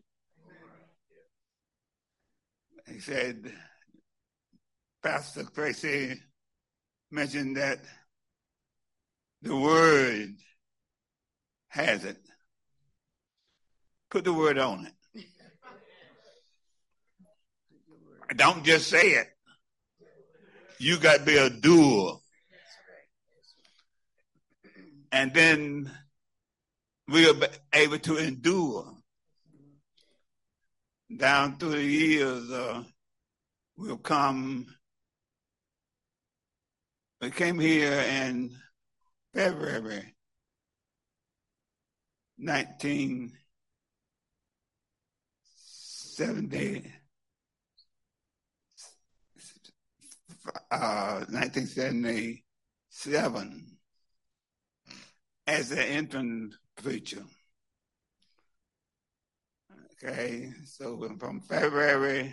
He said, Pastor Tracy mentioned that the word has it. Put the word on it. Don't just say it. You got to be a doer. And then we'll be able to endure. Down through the years, we came here in February 1977 as an interim preacher. Okay, so from February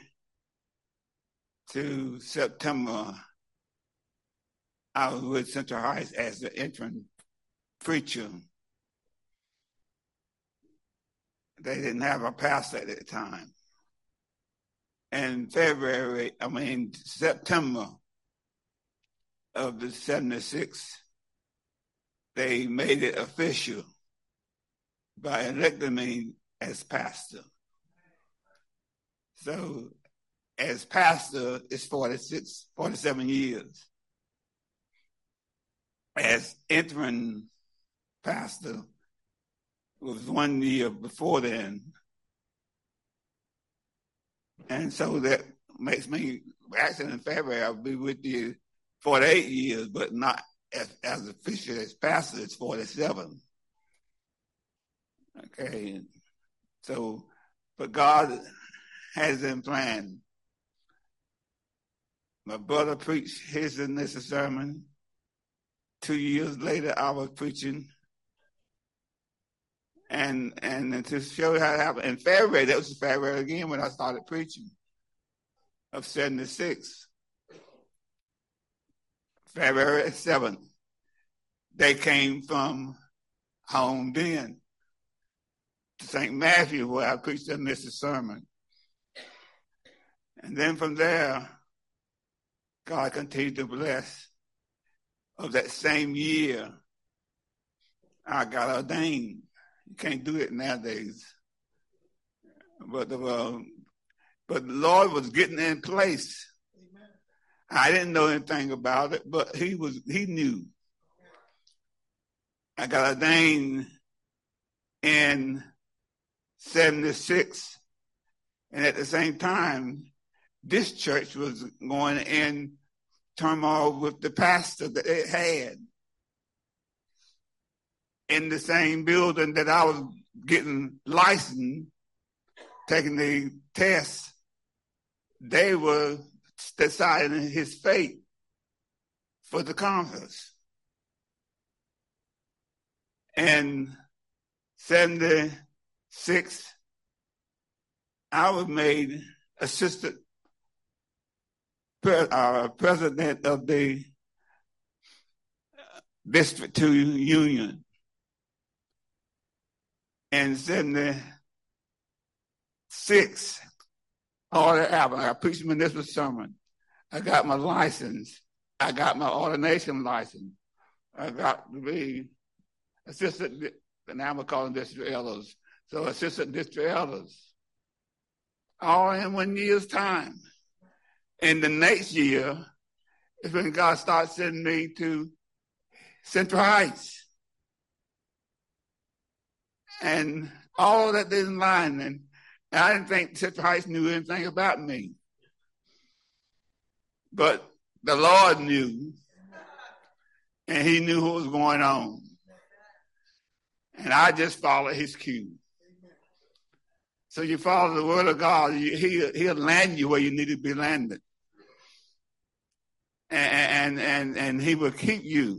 to September, I was with Central Heights as the interim preacher. They didn't have a pastor at the time. And September of the 76, they made it official by electing me as pastor. So as pastor, it's 47 years. As interim pastor, it was 1 year before then. And so that makes me, actually in February, I'll be with you 48 years, but not as official as pastor, it's 47. Okay, so, but God has in plan. My brother preached his initial sermon. 2 years later, I was preaching. And to show you how it happened, in February, that was February again when I started preaching, of 76. February 7th, they came from Home Bend to St. Matthew, where I preached the initial sermon. And then from there, God continued to bless. Of that same year, I got ordained. You can't do it nowadays. But the Lord was getting in place. Amen. I didn't know anything about it, but He knew. I got ordained in 76, and at the same time, this church was going in turmoil with the pastor that it had. In the same building that I was getting licensed, taking the test, they were deciding his fate for the conference. And 76, I was made assistant president of the District 2 Union. And 76, all that happened. I preached my initial sermon. I got my license. I got my ordination license. I got to be assistant, now I'm calling district elders. So assistant district elders. All in 1 year's time. And the next year is when God starts sending me to Central Heights. And all that didn't line. And I didn't think Central Heights knew anything about me. But the Lord knew. And he knew what was going on. And I just followed his cue. So you follow the word of God, he'll land you where you need to be landed. And he will keep you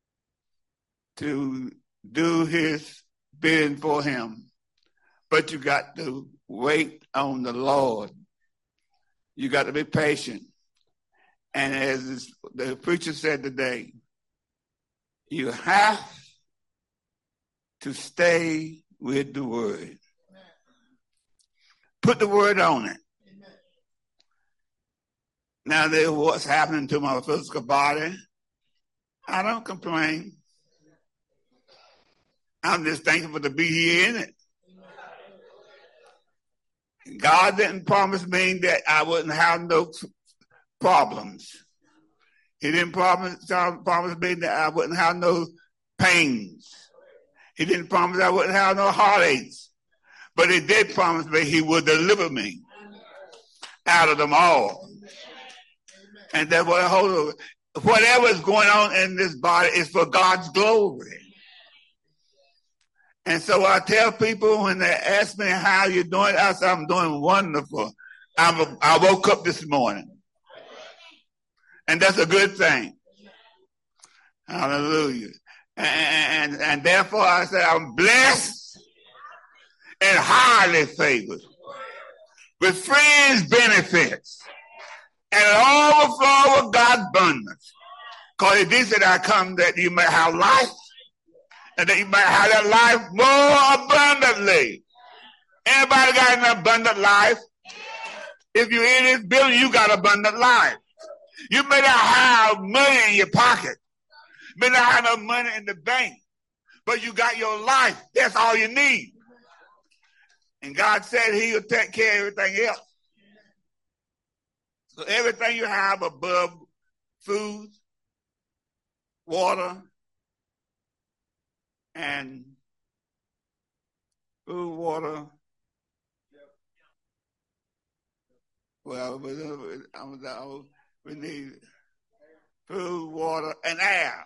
to do his bidding for him. But you got to wait on the Lord. You got to be patient. And as the preacher said today, you have to stay with the word. Put the word on it. Now, what's happening to my physical body, I don't complain. I'm just thankful to be here in it. God didn't promise me that I wouldn't have no problems. He didn't promise me that I wouldn't have no pains. He didn't promise I wouldn't have no heartaches. But he did promise me he would deliver me out of them all. And that whatever is going on in this body is for God's glory. And so I tell people when they ask me how you're doing, I say I'm doing wonderful. I woke up this morning. And that's a good thing. Hallelujah. And therefore I say I'm blessed and highly favored with friends' benefits and an overflow of God's abundance. Because it is that I come that you may have life and that you might have that life more abundantly. Anybody got an abundant life? If you're in this building, you got abundant life. You may not have money in your pocket. You may not have no money in the bank. But you got your life. That's all you need. And God said he'll take care of everything else. So everything you have above food, water, and food, water. Well, we need food, water, and air.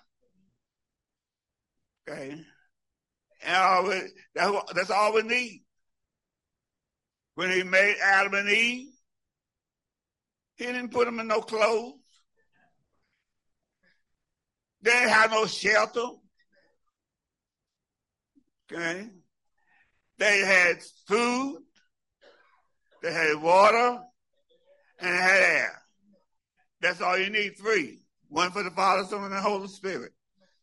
Okay? And that's all we need. When he made Adam and Eve, he didn't put them in no clothes. They didn't have no shelter. Okay? They had food, they had water, and they had air. That's all you need, 3. One for the Father, Son, and the Holy Spirit.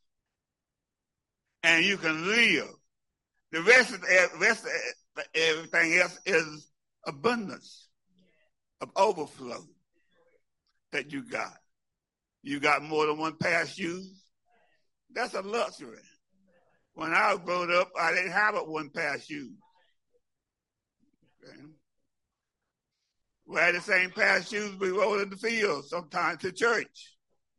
And you can live. The rest of everything else is abundance of overflow that you got. You got more than one pair of shoes. That's a luxury. When I was growing up, I didn't have but one pair of shoes. Okay. We had the same pair of shoes we rode in the field sometimes to church.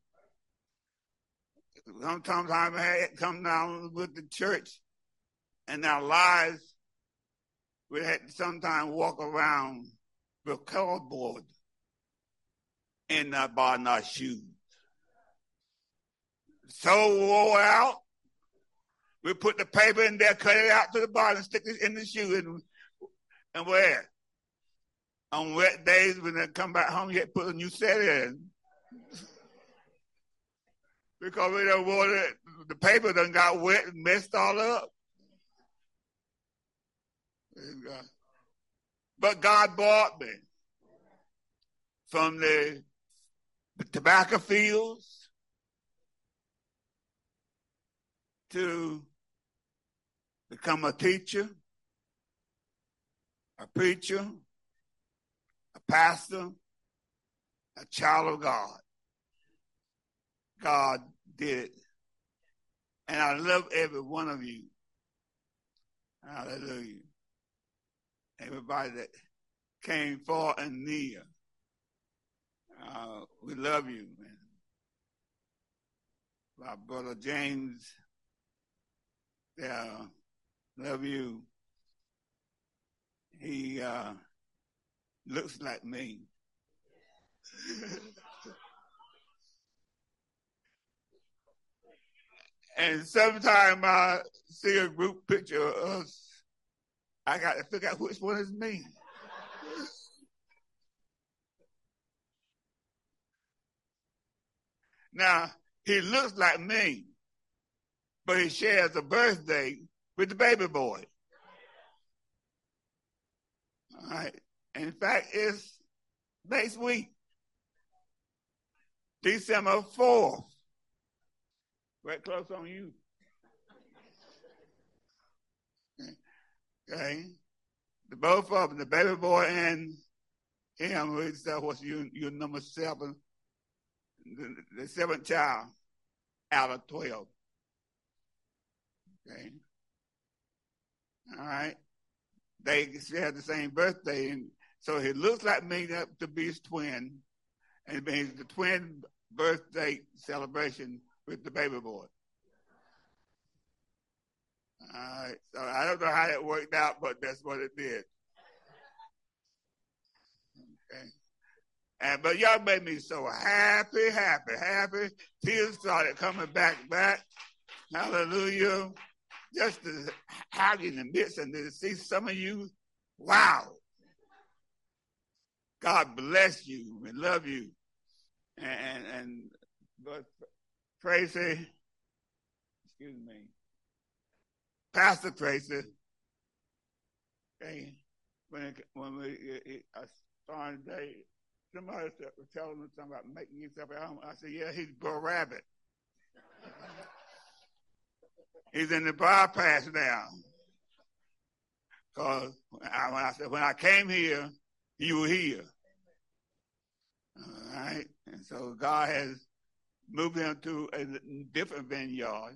Sometimes I had come down with the church and our lives, we had to sometimes walk around with cardboard in our bottom of our shoes. So wore out, we put the paper in there, cut it out to the bottom, stick it in the shoe, and wear it. On wet days, when they come back home, you had to put a new set in. Because we don't want it, the paper done got wet and messed all up. But God bought me from the tobacco fields to become a teacher, a preacher, a pastor, a child of God. God did it. And I love every one of you. Hallelujah. Everybody that came far and near. We love you. My brother James, love you. He looks like me. And sometimes I see a group picture of us, I got to figure out which one is me. Now, he looks like me, but he shares a birthday with the baby boy. All right. In fact, it's next week, December 4th. Right close on you. Okay. The both of them, the baby boy and him, we said, what's you're number 7, the 7th child out of 12. Okay. All right. They share the same birthday, and so he looks like me to be his twin, and it's the twin birthday celebration with the baby boy. All right. So I don't know how it worked out, but that's what it did. Okay. But y'all made me so happy. Tears started coming back. Hallelujah. Just to have you in the midst and to see some of you. Wow. God bless you and love you. But Tracy, excuse me, Pastor Tracy, okay, when we started today, somebody was telling me something about making yourself at home. I said, yeah, he's Bro Rabbit. He's in the bypass now. Because when I came here, you were here. All right? And so God has moved him to a different vineyard.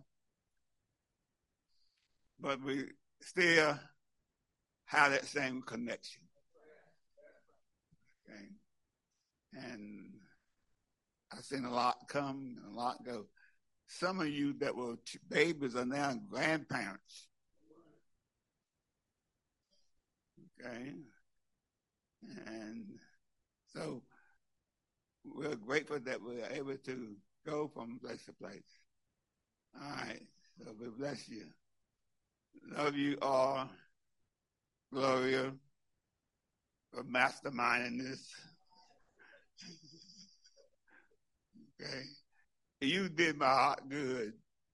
But we still have that same connection. Okay? And I've seen a lot come and a lot go. Some of you that were babies are now grandparents. Okay? And so we're grateful that we're able to go from place to place. All right. So we bless you. Love you all. Gloria for masterminding this. Okay. You did my heart good.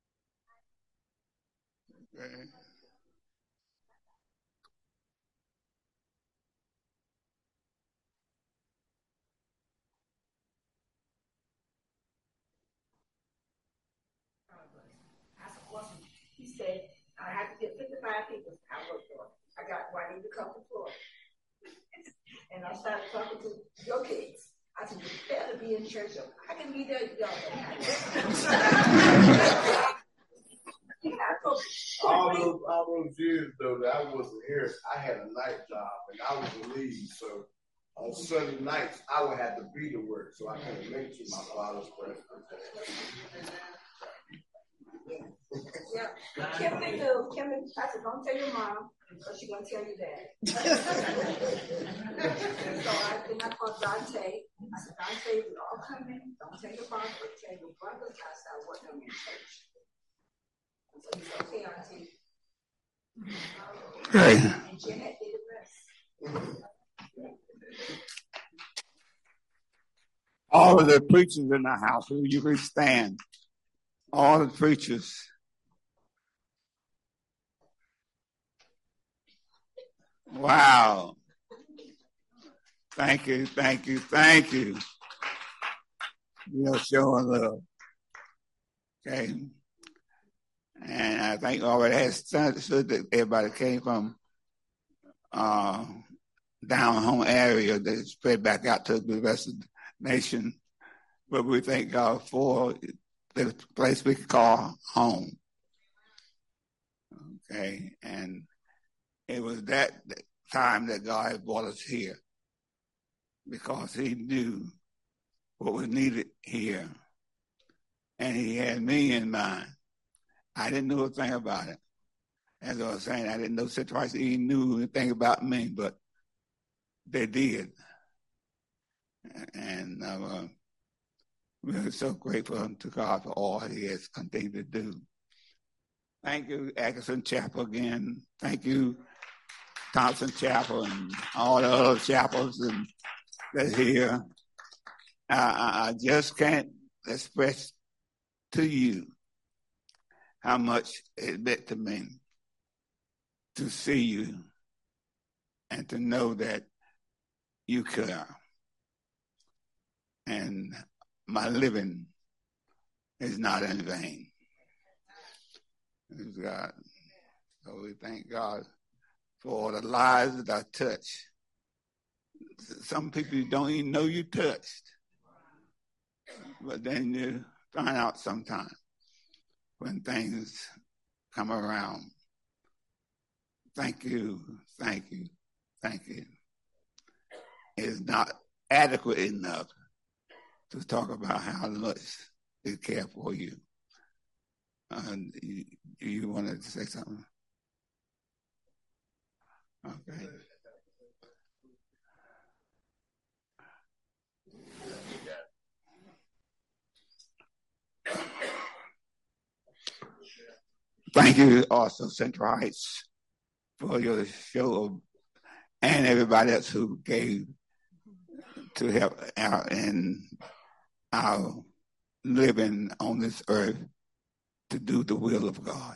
Okay. He said, I have to get 55 people I work for. I need to come to Florida. And I started talking to your kids. I said, you better be in church. I can be there, y'all. All those years, though, that I wasn't here, I had a night job, and I was a lead. So on Sunday nights, I would have to be to work, so I couldn't make it to my father's birthday. Yeah, Kimberly knew. Kimberly, I said, don't tell your mom, or she's going to tell your dad. And so I called Dante. I said, Dante, we all come in. Don't tell your mom, but tell your brothers I started working on your church. And so he said, okay, Auntie. Okay. And Jeanette did the rest. All of the preachers in the house, you can stand. All the preachers. Wow. Thank you. You're showing love. Okay. And I think already has understood that everybody came from down home area that spread back out to the rest of nation, but we thank God for the place we call home. Okay, and it was that time that God brought us here because he knew what was needed here. And he had me in mind. I didn't know a thing about it. As I was saying, I didn't know Central Heights even knew anything about me, but they did. And we're so grateful to God for all he has continued to do. Thank you, Atkinson Chapel again. Thank you, Thompson Chapel and all the other chapels that's here. I just can't express to you how much it meant to me to see you and to know that you care. And my living is not in vain. Praise God. So we thank God for the lives that I touch. Some people don't even know you touched. But then you find out sometime when things come around. Thank you, thank you, thank you. It's not adequate enough to talk about how much they care for you. You wanted to say something? Okay. Thank you also, Central Heights, for your show and everybody else who gave to help out in our living on this earth to do the will of God.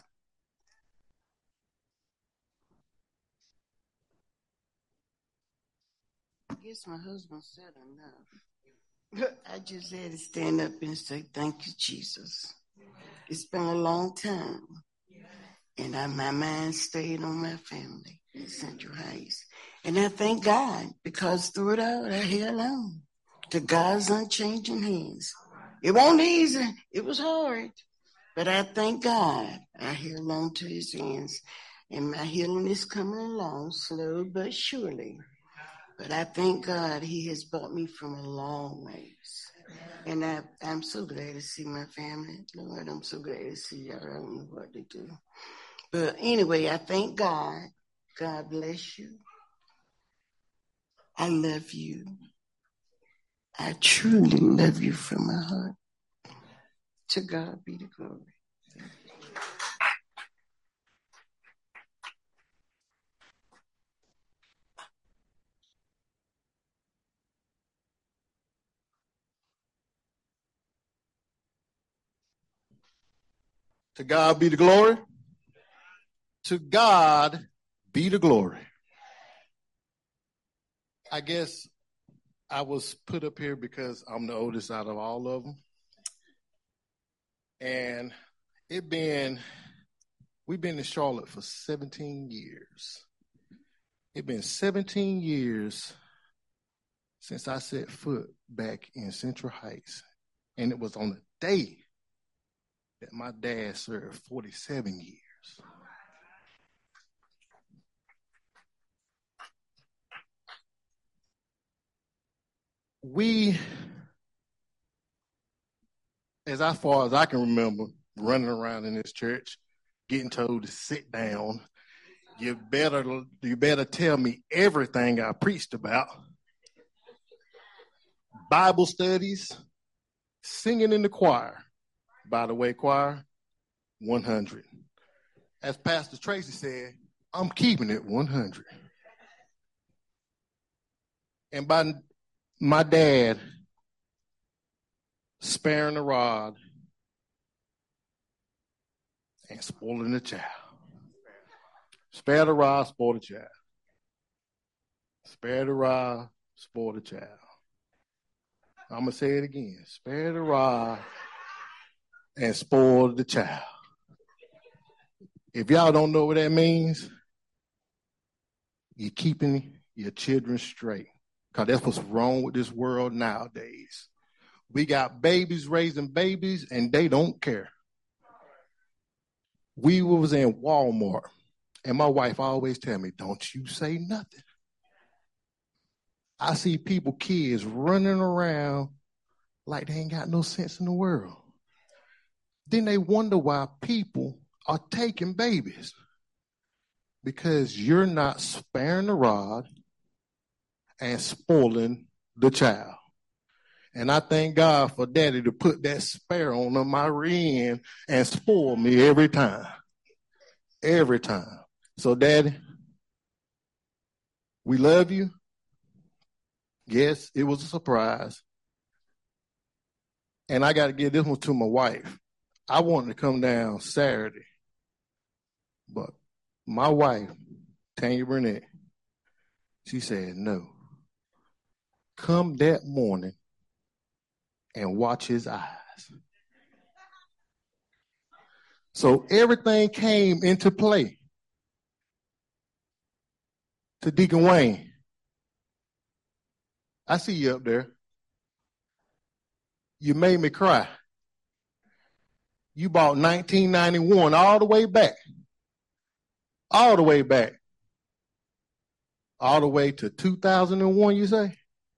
I guess my husband said enough. I just had to stand up and say, thank you, Jesus. It's been a long time. And my mind stayed on my family in Central Heights. And I thank God because through it all, I held on to God's unchanging hands. It wasn't easy. It was hard. But I thank God I held on to his hands. And my healing is coming along slow but surely. But I thank God he has brought me from a long ways. And I'm so glad to see my family. Lord, I'm so glad to see y'all. I don't know what to do. But anyway, I thank God. God bless you. I love you. I truly love you from my heart. To God be the glory. To God be the glory. To God be the glory. I guess I was put up here because I'm the oldest out of all of them. And we've been in Charlotte for 17 years. It's been 17 years since I set foot back in Central Heights. And it was on the day that my dad served 47 years. We, as far as I can remember, running around in this church, getting told to sit down. You better tell me everything I preached about. Bible studies, singing in the choir. By the way, choir, 100. As Pastor Tracy said, I'm keeping it 100. And by my dad sparing the rod and spoiling the child. Spare the rod, spoil the child. Spare the rod, spoil the child. I'm going to say it again. Spare the rod and spoil the child. If y'all don't know what that means, you're keeping your children straight. Because that's what's wrong with this world nowadays. We got babies raising babies, and they don't care. We was in Walmart, and my wife always tell me, don't you say nothing. I see kids running around like they ain't got no sense in the world. Then they wonder why people are taking babies. Because you're not sparing the rod and spoiling the child. And I thank God for Daddy to put that spare on my rear end and spoil me every time. Every time. So, Daddy, we love you. Yes, it was a surprise. And I got to give this one to my wife. I wanted to come down Saturday, but my wife, Tanya Burnett, she said no. Come that morning and watch his eyes. So everything came into play. To Deacon Wayne, I see you up there. You made me cry. You bought 1991 all the way back. All the way back. All the way to 2001, you say?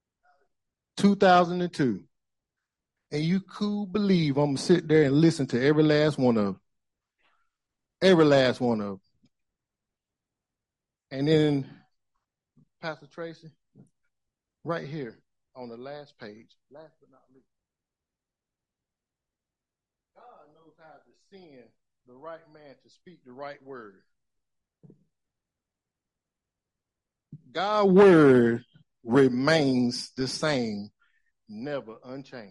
2002. And you could believe I'm going to sit there and listen to every last one of them. Every last one of them. And then, Pastor Tracy, right here on the last page, last but not least, God knows how to send the right man to speak the right word. God's word remains the same, never unchanged.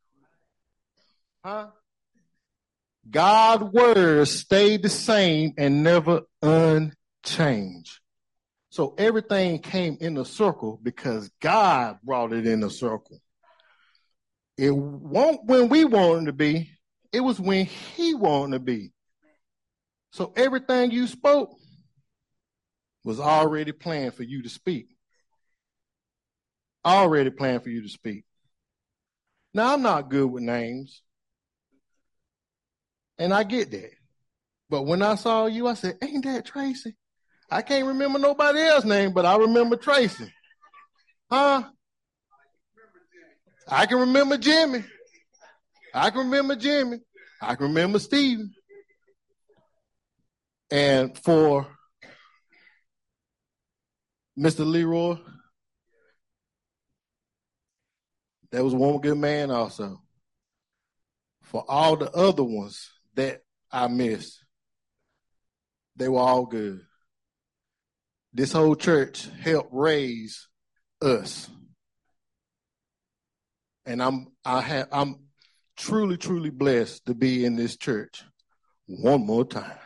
Huh? God's word stayed the same and never unchanged. So everything came in a circle because God brought it in a circle. It won't when we want it to be. It was when he wanted to be. So everything you spoke was already planned for you to speak. Already planned for you to speak. Now, I'm not good with names. And I get that. But when I saw you, I said, ain't that Tracy? I can't remember nobody else's name, but I remember Tracy. Huh? I can remember Jimmy. I can remember Jimmy. I can remember Stephen. And for Mr. Leroy, there was one good man also. For all the other ones that I missed, they were all good. This whole church helped raise us. And I'm truly, truly blessed to be in this church one more time.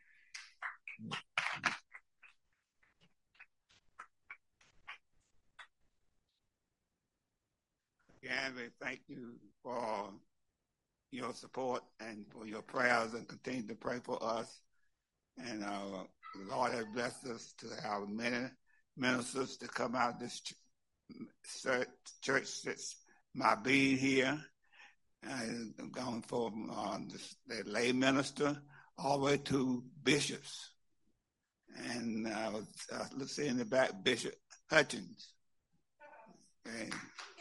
Again, we thank you for your support and for your prayers, and continue to pray for us. And the Lord has blessed us to have many ministers to come out of this church since my being here. And going from the lay minister all the way to bishops. And I was seeing in the back, Bishop Hutchins. And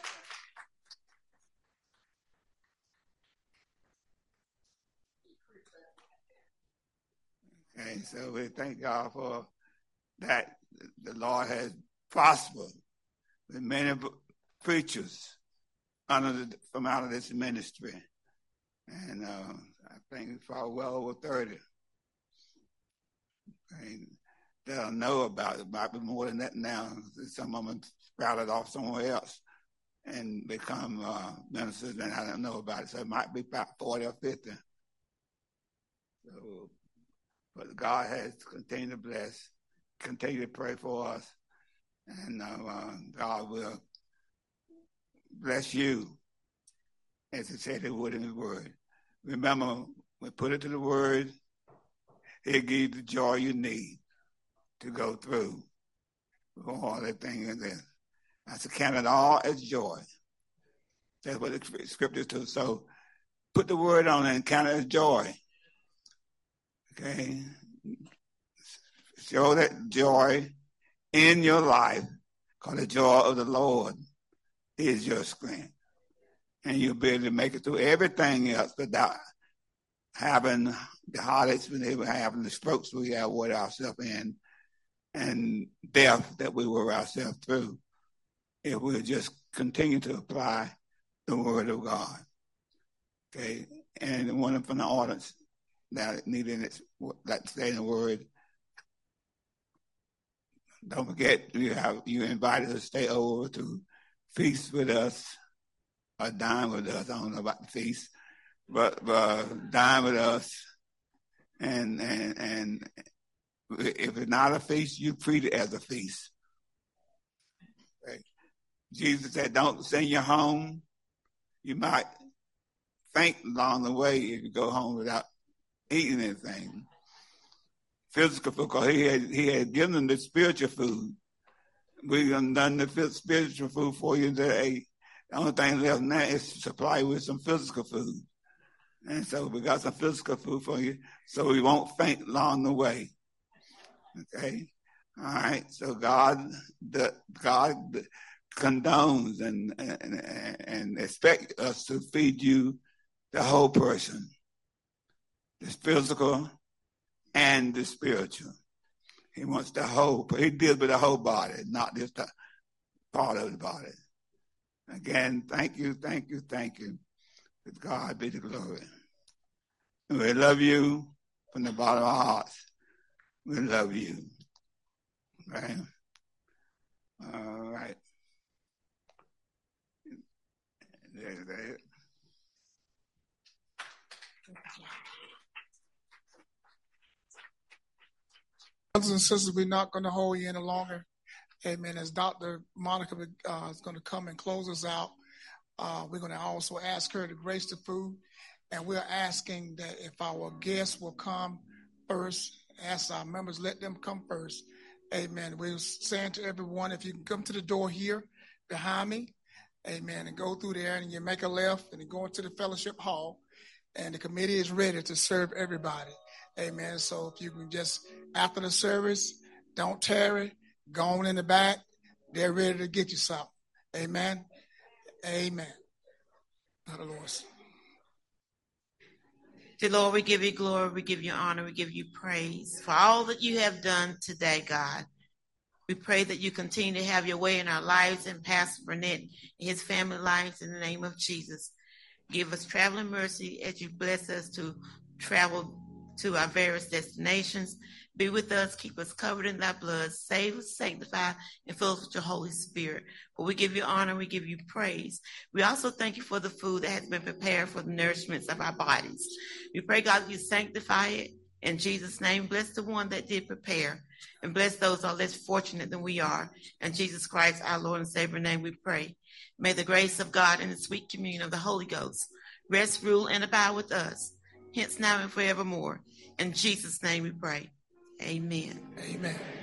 And so we thank God for that. The Lord has prospered with many preachers from out of this ministry. And I think it's probably well over 30. And they'll know about it. Might be more than that now. Some of them sprouted off somewhere else and become ministers, and I don't know about it. So it might be about 40 or 50. So, but God has continued to bless, continue to pray for us, and God will bless you, as He said He would in His Word. Remember, we put it to the Word, He'll give you the joy you need to go through all that thing in this. I said, count it all as joy. That's what the scripture says. So put the word on it and count it as joy. Okay? Show that joy in your life, because the joy of the Lord is your strength. And you'll be able to make it through everything else without having the heartaches we were having, the strokes we have with ourselves in, and death that we were ourselves through, if we'll just continue to apply the word of God. Okay? And one from the audience that needed it, that say the word. Don't forget, you invited us to stay over to feast with us, or dine with us. I don't know about the feast, but dine with us. And if it's not a feast, you treat it as a feast. Okay. Jesus said, don't send you home. You might faint along the way if you go home without eating anything. Physical food, because he had given them the spiritual food. We've done the spiritual food for you today. The only thing left now is to supply you with some physical food. And so we got some physical food for you, so we won't faint along the way. Okay? All right? So God condones and expects us to feed you the whole person, the physical and the spiritual. He wants the whole, he deals with the whole body, not just a part of the body. Again, thank you. With God be the glory. We love you from the bottom of our hearts. We love you. Right? All right. There's that. Brothers and sisters, we're not going to hold you any longer. Amen. As Dr. Monica is going to come and close us out, we're going to also ask her to grace the food. And we're asking that if our guests will come first, ask our members, let them come first. Amen. We're saying to everyone, if you can come to the door here behind me, amen, and go through there and you make a left and you go into the fellowship hall, and the committee is ready to serve everybody. Amen. So if you can just, after the service, don't tarry, go on in the back. They're ready to get you something. Amen. Amen. God the Lord. Dear Lord, we give you glory, we give you honor, we give you praise for all that you have done today, God. We pray that you continue to have your way in our lives and Pastor Burnett and his family lives in the name of Jesus. Give us traveling mercy as you bless us to travel to our various destinations. Be with us, keep us covered in thy blood, save us, sanctify, and fill us with your Holy Spirit. But we give you honor, we give you praise. We also thank you for the food that has been prepared for the nourishments of our bodies. We pray, God, that you sanctify it. In Jesus' name, bless the one that did prepare, and bless those who are less fortunate than we are. In Jesus Christ, our Lord and Savior name, we pray. May the grace of God and the sweet communion of the Holy Ghost rest, rule, and abide with us, hence now and forevermore. In Jesus' name we pray. Amen. Amen.